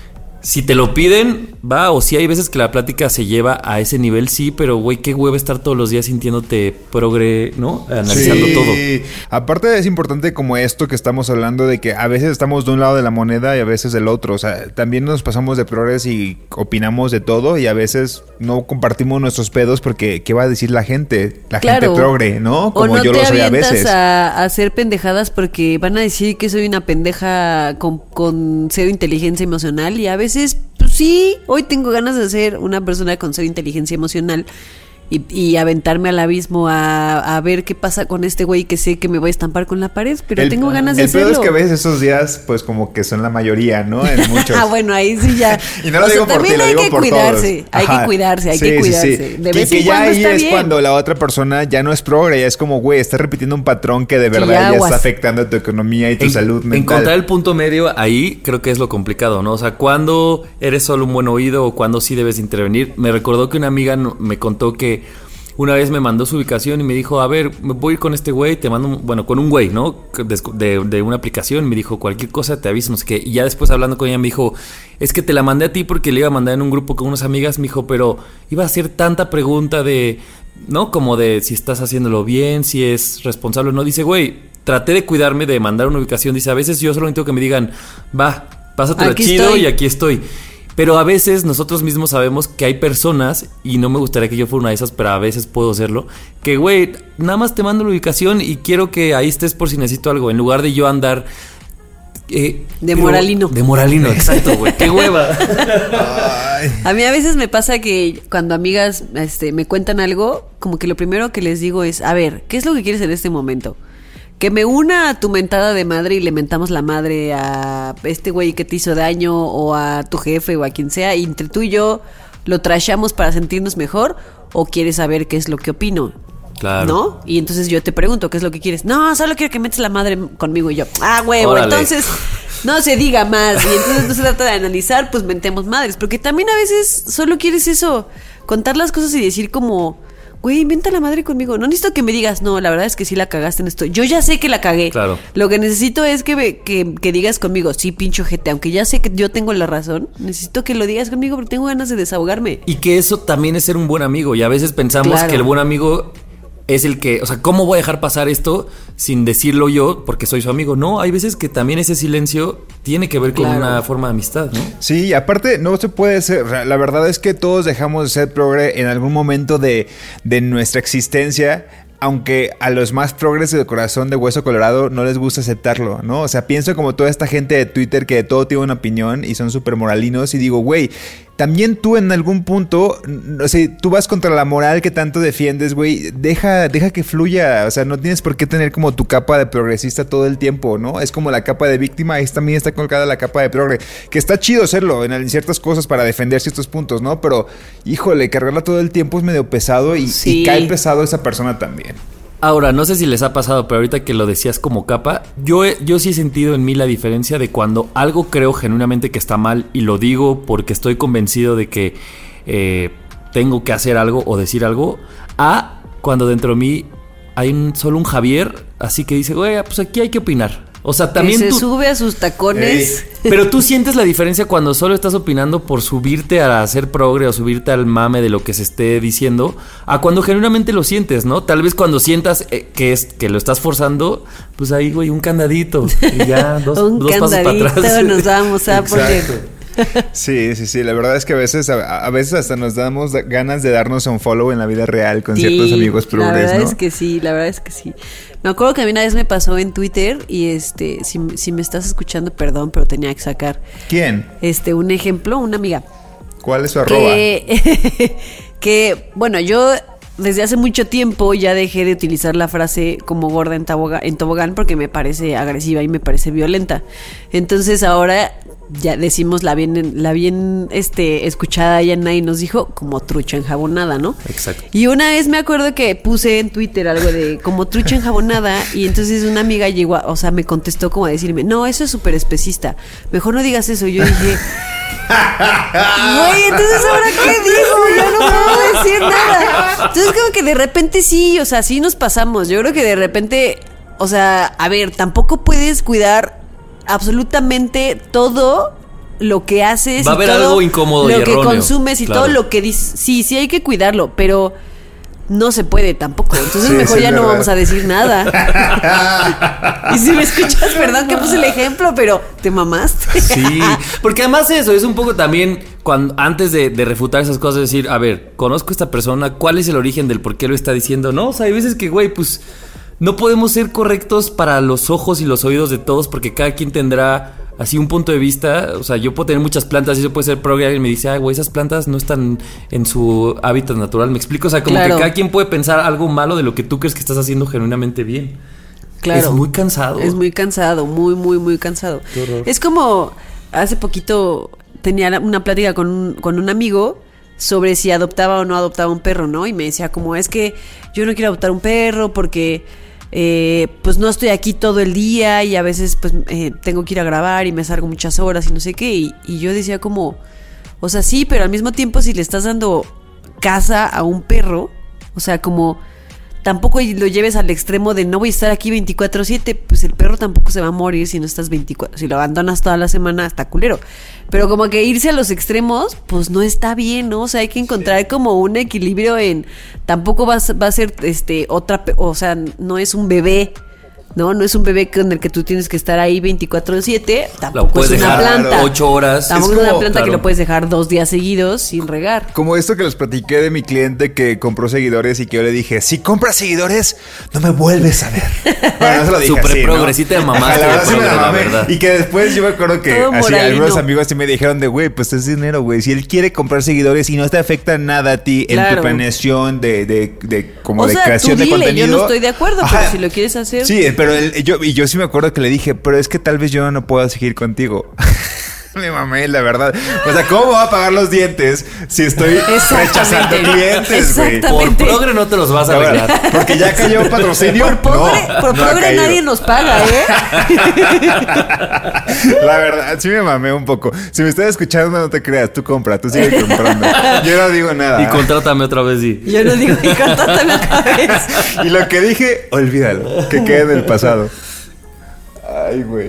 si te lo piden, va, o si hay veces que la plática se lleva a ese nivel, sí, pero güey, qué hueva estar todos los días sintiéndote progre, ¿no? Analizando
Sí.
todo.
Aparte es importante como esto que estamos hablando de que a veces estamos de un lado de la moneda y a veces del otro. O sea, también nos pasamos de progres y opinamos de todo y a veces no compartimos nuestros pedos porque ¿qué va a decir la gente? La
Claro.
gente progre, ¿no? Como
o no
yo
te
lo soy a
avientas
veces.
a, a hacer pendejadas porque van a decir que soy una pendeja con, con cero inteligencia emocional y a veces, pues sí, hoy tengo ganas de ser una persona con cero inteligencia emocional y, y aventarme al abismo a, a ver qué pasa con este güey que sé que me voy a estampar con la pared, pero
El-
tengo ganas de
El pedo
hacerlo.
es que a veces esos días, pues como que son la mayoría, ¿no? En muchos.
Ah, bueno, ahí sí ya.
Y no lo
O sea,
digo por ti,
también
lo
hay
digo
que
por
cuidarse,
todos.
hay
Ajá.
que cuidarse, hay
Sí,
que
sí,
cuidarse.
sí.
De
Que-
vez
que
en
ya
cuando
ahí
está
es
bien.
cuando la otra persona ya no es progre, ya es como, güey, está repitiendo un patrón que de verdad
ya
ya,
aguas.
está afectando tu economía y tu
En-
salud mental.
Encontrar el punto medio ahí creo que es lo complicado, ¿no? O sea, cuando eres solo un buen oído o cuando sí debes intervenir. Me recordó que una amiga no- me contó que una vez me mandó su ubicación y me dijo, a ver, me voy a ir con este güey, te mando, un- bueno, con un güey, ¿no? De, de, de una aplicación, me dijo, cualquier cosa te aviso, no sé qué. Y ya después hablando con ella me dijo, es que te la mandé a ti porque le iba a mandar en un grupo con unas amigas, me dijo, pero iba a hacer tanta pregunta de, ¿no? Como de si estás haciéndolo bien, si es responsable o no. Dice, güey, traté de cuidarme de mandar una ubicación. Dice, a veces yo solo necesito que me digan, va, pásatela
Aquí
chido
estoy.
y aquí estoy. Pero a veces nosotros mismos sabemos que hay personas, y no me gustaría que yo fuera una de esas, pero a veces puedo serlo, que güey, nada más te mando la ubicación y quiero que ahí estés por si necesito algo, en lugar de yo andar... eh,
De
pero-
moralino.
De moralino, exacto, güey, qué hueva.
A mí a veces me pasa que cuando amigas este, me cuentan algo, como que lo primero que les digo es, a ver, ¿qué es lo que quieres en este momento? Que me una a tu mentada de madre y le mentamos la madre a este güey que te hizo daño o a tu jefe o a quien sea, y entre tú y yo lo trashamos para sentirnos mejor, o quieres saber qué es lo que opino.
Claro.
¿No? Y entonces yo te pregunto, ¿qué es lo que quieres? No, solo quiero que metas la madre conmigo. Y yo, ah, huevo,
Órale.
entonces no se diga más. Y entonces no se trata de analizar, pues mentemos madres. Porque también a veces solo quieres eso, contar las cosas y decir como, güey, inventa la madre conmigo. No necesito que me digas, no, la verdad es que sí la cagaste en esto. Yo ya sé que la cagué.
Claro.
Lo que necesito es que, me, que, que digas conmigo, sí, pincho gente, aunque ya sé que yo tengo la razón, necesito que lo digas conmigo porque tengo ganas de desahogarme.
Y que eso también es ser un buen amigo. Y a veces pensamos
Claro.
que el buen amigo es el que, o sea, ¿cómo voy a dejar pasar esto sin decirlo yo porque soy su amigo? No, hay veces que también ese silencio tiene que ver con
Claro.
una forma de amistad, ¿no?
Sí, aparte no se puede ser, la verdad es que todos dejamos de ser progre en algún momento de, de nuestra existencia, aunque a los más progres de corazón de hueso colorado no les gusta aceptarlo, ¿no? O sea, pienso como toda esta gente de Twitter que de todo tiene una opinión y son súper moralinos y digo, güey, también tú en algún punto, o sea, tú vas contra la moral que tanto defiendes, güey, deja, deja que fluya, o sea, no tienes por qué tener como tu capa de progresista todo el tiempo, ¿no? Es como la capa de víctima, ahí también está colgada la capa de progre, que está chido serlo en, en ciertas cosas para defender ciertos puntos, ¿no? Pero, híjole, cargarla todo el tiempo es medio pesado y,
Sí.
y cae pesado esa persona también.
Ahora, no sé si les ha pasado, pero ahorita que lo decías como capa, yo, he- yo sí he sentido en mí la diferencia de cuando algo creo genuinamente que está mal y lo digo porque estoy convencido de que eh, tengo que hacer algo o decir algo, a cuando dentro de mí hay un, solo un Javier, así que dice, güey, pues aquí hay que opinar. O sea, también
que se
tú...
sube a sus tacones.
Pero tú sientes la diferencia cuando solo estás opinando por subirte a hacer progre o subirte al mame de lo que se esté diciendo, a cuando genuinamente lo sientes, ¿no? Tal vez cuando sientas eh, que es que lo estás forzando, pues ahí, güey, un candadito y ya dos,
Un
dos pasos para
candadito
atrás.
nos vamos a poner.
Sí, sí, sí, la verdad es que a veces, a, a veces hasta nos damos da- ganas de darnos un follow en la vida real con ciertos amigos
La
progres,
verdad
¿no?
es que sí, la verdad es que sí. Me acuerdo que a mí una vez me pasó en Twitter y este, si, si me estás escuchando, perdón, pero tenía que sacar
¿Quién?
este un ejemplo, una amiga.
¿Cuál es su arroba?
Que, que, bueno, yo desde hace mucho tiempo ya dejé de utilizar la frase como gorda en, taboga- en tobogán porque me parece agresiva y me parece violenta. Entonces ahora ya decimos la bien, la bien este, escuchada, ya nadie nos dijo como trucha enjabonada, ¿no?
Exacto.
Y una vez me acuerdo que puse en Twitter algo de como trucha enjabonada y entonces una amiga llegó, a- o sea, me contestó como a decirme, no, eso es súper especista, mejor no digas eso. Yo dije, güey, entonces ahora qué digo, yo no puedo decir nada. Entonces como que de repente sí, o sea, sí nos pasamos. Yo creo que de repente, o sea, a ver, tampoco puedes cuidar absolutamente todo lo que haces.
Va a
y
haber
todo
algo incómodo y
lo que
erróneo.
consumes y
Claro.
todo lo que dices. Sí, sí hay que cuidarlo, pero no se puede tampoco. Entonces
Sí,
mejor
sí,
ya
es
no
verdad.
vamos a decir nada. Y si me escuchas, perdón que puse el ejemplo, pero te mamaste.
Sí, porque además eso es un poco también cuando antes de, de refutar esas cosas, decir, a ver, conozco a esta persona, ¿cuál es el origen del por qué lo está diciendo? No, o sea, hay veces que, güey, pues no podemos ser correctos para los ojos y los oídos de todos porque cada quien tendrá así un punto de vista. O sea, yo puedo tener muchas plantas y eso puede ser progre y alguien me dice, ay, güey, esas plantas no están en su hábitat natural. ¿Me explico? O sea, como
Claro.
que cada quien puede pensar algo malo de lo que tú crees que estás haciendo genuinamente bien.
Claro.
Es muy cansado.
Es muy cansado, muy, muy, muy cansado.
Qué horror.
Es como hace poquito tenía una plática con un, con un amigo sobre si adoptaba o no adoptaba un perro, ¿no? Y me decía como, es que yo no quiero adoptar un perro porque eh, pues no estoy aquí todo el día y a veces pues eh, tengo que ir a grabar y me salgo muchas horas y no sé qué. Y, y yo decía como, o sea, sí, pero al mismo tiempo si le estás dando casa a un perro, o sea, como tampoco lo lleves al extremo de no voy a estar aquí veinticuatro siete, pues el perro tampoco se va a morir si no estás veinticuatro, si lo abandonas toda la semana, está culero. Pero como que irse a los extremos, pues no está bien, ¿no? O sea, hay que encontrar como un equilibrio en, tampoco va a, va a ser este otra, pe- o sea, no es un bebé, ¿no? No es un bebé con el que tú tienes que estar ahí veinticuatro siete, tampoco
puedes
es una
dejar
planta.
ocho horas.
Tampoco
Es
es, una
como-
planta que
claro.
lo puedes dejar dos días seguidos sin regar.
Como esto que les platiqué de mi cliente que compró seguidores y que yo le dije, si compras seguidores, no me vuelves a ver. Bueno, no se lo dije
Súper
así, ¿no?
progresita de mamá,
Ajá, la verdad sí me
progre,
la
la
mamé.
verdad.
Y que después yo me acuerdo que
Todo
así,
moralino.
algunos amigos sí me dijeron de, güey, pues es dinero, güey. Si él quiere comprar seguidores y no te afecta nada a ti en
Claro.
tu planeación de, de, de como
O
de
sea,
creación
tú
de
dile,
contenido.
yo no estoy de acuerdo,
Ajá.
pero si lo quieres hacer.
Sí, pero él- yo, y yo sí me acuerdo que le dije, pero es que tal vez yo no puedo seguir contigo. Me mamé, la verdad. O sea, ¿cómo va a pagar los dientes si estoy rechazando clientes, güey?
Por progre no te los vas a arreglar.
Porque ya cayó patrocinio.
Por progre,
no,
por
no
progre nadie nos paga, ¿eh?
La verdad, sí me mamé un poco. Si me estás escuchando, no te creas. Tú compra, tú sigue comprando. Yo no digo nada.
Y contrátame otra vez, sí.
Yo no digo y contrátame otra vez.
Y lo que dije, olvídalo. Que quede en el pasado. Ay, güey.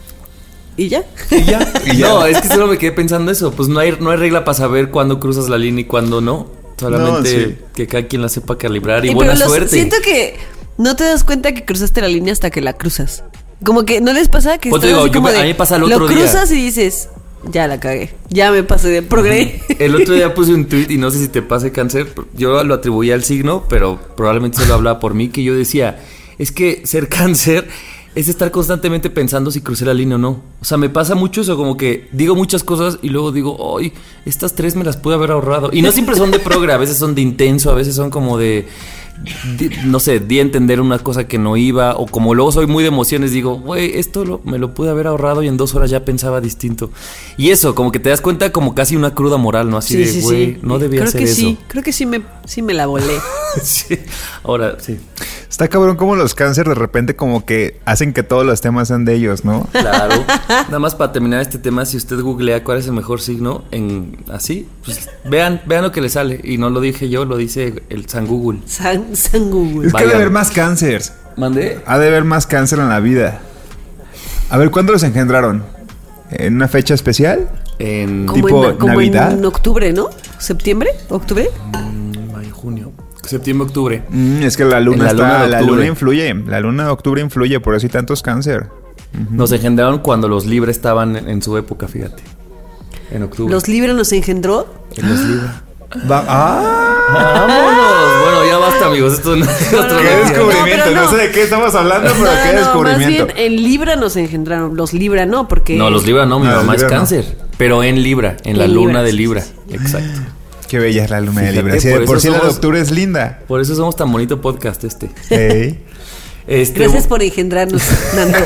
¿Y ya?
¿Y ya? ¿Y ya? No, es que solo me quedé pensando eso. Pues no hay, no hay regla para saber cuándo cruzas la línea y cuándo no. Solamente no, sí. que cada quien la sepa calibrar y, y buena los, suerte.
Siento que no te das cuenta que cruzaste la línea hasta que la cruzas. Como que no les pasa que
pues estás digo, así como
yo,
de, a mí me pasa el otro
lo
día.
cruzas y dices, ya la cagué, ya me pasé de progre.
El otro día puse un tweet y no sé si te pase cáncer. Yo lo atribuía al signo, pero probablemente solo hablaba por mí, que yo decía, es que ser cáncer es estar constantemente pensando si crucé la línea o no. O sea, me pasa mucho eso, como que digo muchas cosas y luego digo, ay, estas tres me las pude haber ahorrado. Y no siempre son de progre, a veces son de intenso, a veces son como de, de no sé, di a entender una cosa que no iba. O como luego soy muy de emociones, digo, güey, esto lo, me lo pude haber ahorrado y en dos horas ya pensaba distinto. Y eso, como que te das cuenta como casi una cruda moral, ¿no? Así
sí,
de,
sí,
güey,
sí.
no debía
creo
hacer
que
eso.
Sí, creo que sí me, sí me la volé.
Sí, ahora sí.
Está cabrón como los cáncer de repente como que hacen que todos los temas sean de ellos, ¿no?
Claro. Nada más para terminar este tema, si usted googlea cuál es el mejor signo en así, pues vean, vean lo que le sale. Y no lo dije yo, lo dice el San Google.
San, San Google.
Es que ha de haber más cáncer.
¿Mandé?
Ha de haber más cáncer en la vida. A ver, ¿cuándo los engendraron? ¿En una fecha especial?
En
como
tipo
en, como
Navidad.
En octubre, ¿no? ¿Septiembre? ¿Octubre?
Mm, mayo, junio. Septiembre, octubre.
Mm, es que la luna,
la
está,
luna
la luna influye. La luna de octubre influye, por eso hay tantos cáncer. Uh-huh.
Nos engendraron cuando los Libra estaban en, en su época, fíjate. En octubre.
¿Los Libra nos engendró?
En los Libra.
Va- ¡Ah!
¡Vámonos! Bueno, ya basta, amigos. Esto no es otro
¿Qué descubrimiento?
No,
no.
no.
sé de qué estamos hablando, pero
no,
qué
no,
descubrimiento.
Más bien en Libra nos engendraron. Los Libra no, porque...
No, los Libra no. Mi
No,
mamá es
Libra no.
cáncer. Pero en Libra. En,
En
la
Libra,
luna de
sí,
Libra.
sí,
Exacto.
Qué bella es la luna de
Fíjate,
Libra. Sí,
por
de por
eso
sí la de
somos-
octubre es linda.
Por eso somos tan bonito podcast este.
Hey.
Este,
Gracias por engendrarnos, Nando.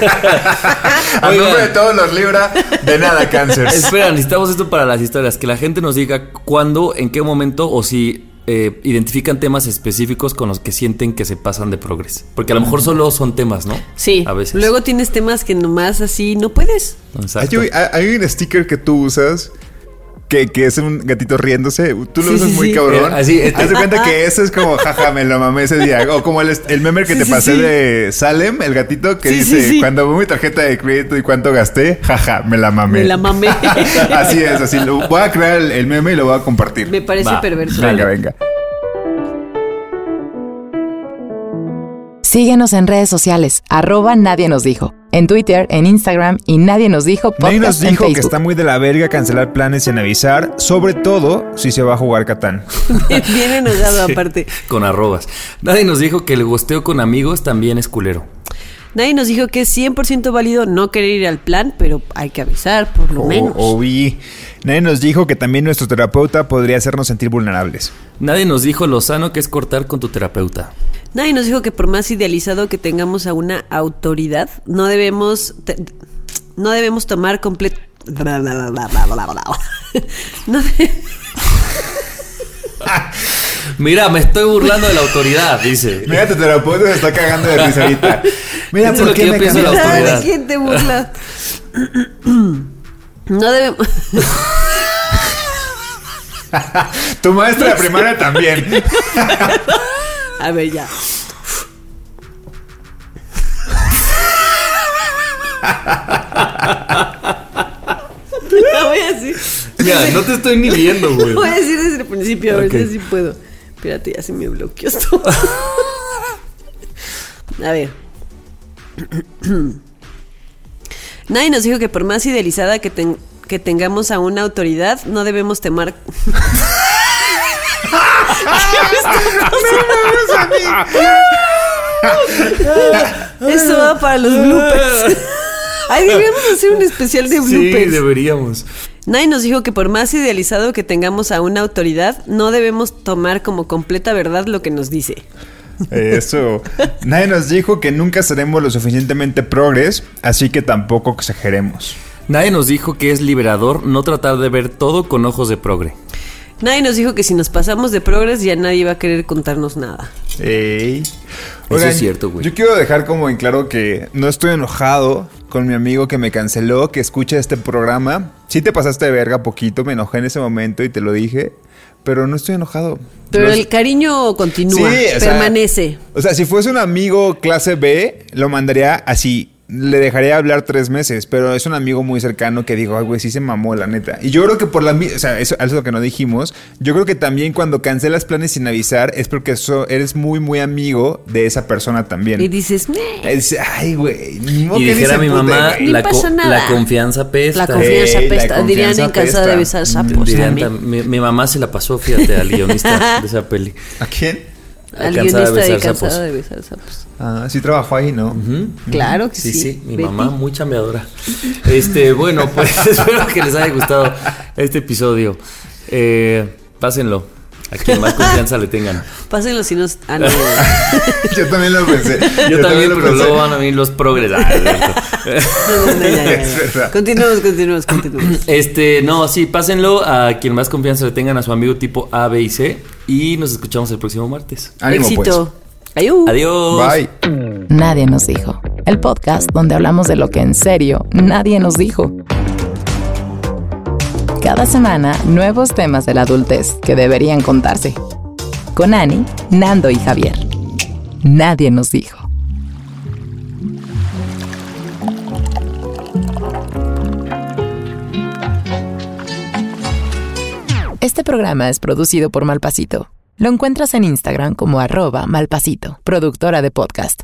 A
Oiga.
nombre de todos los Libra, de nada cáncer.
Espera, necesitamos esto para las historias. Que la gente nos diga cuándo, en qué momento o si eh, identifican temas específicos con los que sienten que se pasan de progres. Porque a lo mejor solo son temas, ¿no?
Sí.
A veces.
Luego tienes temas que nomás así no puedes.
Exacto.
Hay, hay- hay un sticker que tú usas que, que es un gatito riéndose. Tú lo
Sí,
usas
sí,
muy
sí.
cabrón.
Eh, así, este-
Haz de cuenta que eso es como, jaja, me lo mamé ese día. O como el, el meme que
Sí,
te
sí,
pasé
sí.
de Salem, el gatito que
Sí,
dice,
sí, sí.
cuando veo mi tarjeta de crédito y cuánto gasté, jaja, me la mamé.
Me la mamé.
Así es, así. Lo, voy a crear el, el meme y lo voy a compartir.
Me parece
Va.
perverso.
Venga, venga.
Síguenos en redes sociales, arroba Nadie Nos Dijo. En Twitter, en Instagram y Nadie Nos Dijo podcast
Nadie nos
en
dijo que
Facebook.
está muy de la verga cancelar planes sin avisar, sobre todo si se va a jugar Catán.
Bien enojado aparte.
Con arrobas. Nadie nos dijo que el gosteo con amigos también es culero.
Nadie nos dijo que es cien por ciento válido no querer ir al plan, pero hay que avisar por lo
O,
menos.
o vi. Nadie nos dijo que también nuestro terapeuta podría hacernos sentir vulnerables.
Nadie nos dijo lo sano que es cortar con tu terapeuta.
Nadie nos dijo que por más idealizado que tengamos a una autoridad, no debemos te- no debemos tomar completo no de-
Mira, me estoy burlando de la autoridad, dice.
Mira, tu terapeuta se está cagando de risa ahorita. Mira,
Eso es
¿por
lo
qué
que yo
me
pienso de la
cambiaste?
autoridad.
¿De quién te burlas? No debemos
Tu maestra de primaria también.
A ver, ya. Lo voy a decir.
Mira, no te estoy ni viendo, güey.
Lo voy a decir desde el principio, a ver
Ok.
si puedo. Espérate, ya se me bloqueó esto. A ver. Nadie nos dijo que por más idealizada que, ten- que tengamos a una autoridad, no debemos temar. Esto va para los bloopers. Ay, deberíamos hacer un especial de
Sí,
bloopers.
deberíamos.
Nadie nos dijo que por más idealizado que tengamos a una autoridad, no debemos tomar como completa verdad lo que nos dice.
Eso. Nadie nos dijo que nunca seremos lo suficientemente progres, así que tampoco exageremos.
Nadie nos dijo que es liberador no tratar de ver todo con ojos de progre.
Nadie nos dijo que si nos pasamos de progres ya nadie va a querer contarnos nada.
Ey.
Eso es cierto, güey.
Yo quiero dejar como en claro que no estoy enojado con mi amigo que me canceló, que escucha este programa. Sí te pasaste de verga poquito, me enojé en ese momento y te lo dije, pero no estoy enojado.
Pero
Los...
el cariño continúa,
sí, o
permanece.
Sea, o sea, si fuese un amigo clase B, lo mandaría así. Le dejaría hablar tres meses, pero es un amigo muy cercano que digo, ay, güey, sí se mamó, la neta. Y yo creo que por la... O sea, eso, eso es lo que no dijimos. Yo creo que también cuando cancelas planes sin avisar es porque eso, eres muy, muy amigo de esa persona también.
Y dices, "Meh".
Es, ay, güey. Ni modo
Y
que
dijera
dice
mi
puta,
mamá,
güey.
la,
No pasa
co-
nada.
la confianza pesta.
La confianza
Ey, la
pesta.
confianza
Dirían en Cansada
pesta.
de besar sapos
Dirían
también.
tam- mi, mi mamá se la pasó, fíjate, al guionista de esa peli.
¿A quién?
Al
Cansada de
guionista de
besar
Cansada
sapos.
de besar sapos.
Ah, sí trabajó ahí, ¿no?
Ujú.
Claro que sí.
Sí, sí, mi
Betty.
mamá muy chambeadora. Este, bueno, pues espero que les haya gustado este episodio. Eh, pásenlo a quien más confianza le tengan.
Pásenlo si nos... Ah, no.
Yo también lo pensé.
Yo, también,
lo
pero
pensé.
luego van a venir los progres. Ah, es cierto.
No, no, no, ya, ya,
Es
ya.
verdad.
Continuamos, continuamos, continuamos.
Este, no, sí, pásenlo a quien más confianza le tengan, a su amigo tipo A, B y C. Y nos escuchamos el próximo martes.
Ánimo,
Éxito. Ayú.
Adiós.
Bye.
Nadie nos dijo. El podcast donde hablamos de lo que en serio nadie nos dijo. Cada semana, nuevos temas de la adultez que deberían contarse. Con Ani, Nando y Javier. Nadie nos dijo. Este programa es producido por Malpasito. Lo encuentras en Instagram como arroba Malpasito, productora de podcast.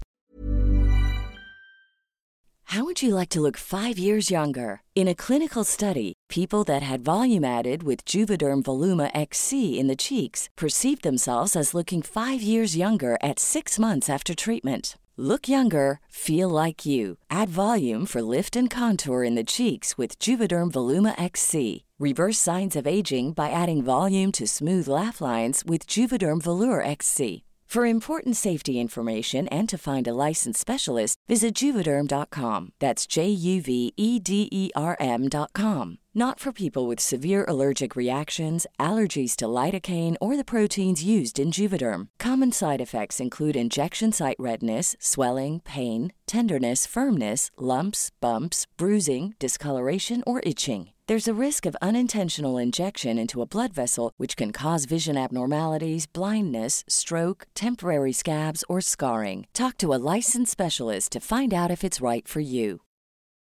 How would you like to look five years younger? In a clinical study, people that had volume added with Juvederm Voluma X C in the cheeks perceived themselves as looking five years younger at six months after treatment. Look younger, feel like you. Add volume for lift and contour in the cheeks with Juvederm Voluma X C. Reverse signs of aging by adding volume to smooth laugh lines with Juvederm Volure X C. For important safety information and to find a licensed specialist, visit Juvederm dot com. That's J U V E D E R M dot com. Not for people with severe allergic reactions, allergies to lidocaine, or the proteins used in Juvederm. Common side effects include injection site redness, swelling, pain, tenderness, firmness, lumps, bumps, bruising, discoloration, or itching. There's a risk of unintentional injection into a blood vessel, which can cause vision abnormalities, blindness, stroke, temporary scabs, or scarring. Talk to a licensed specialist to find out if it's right for you.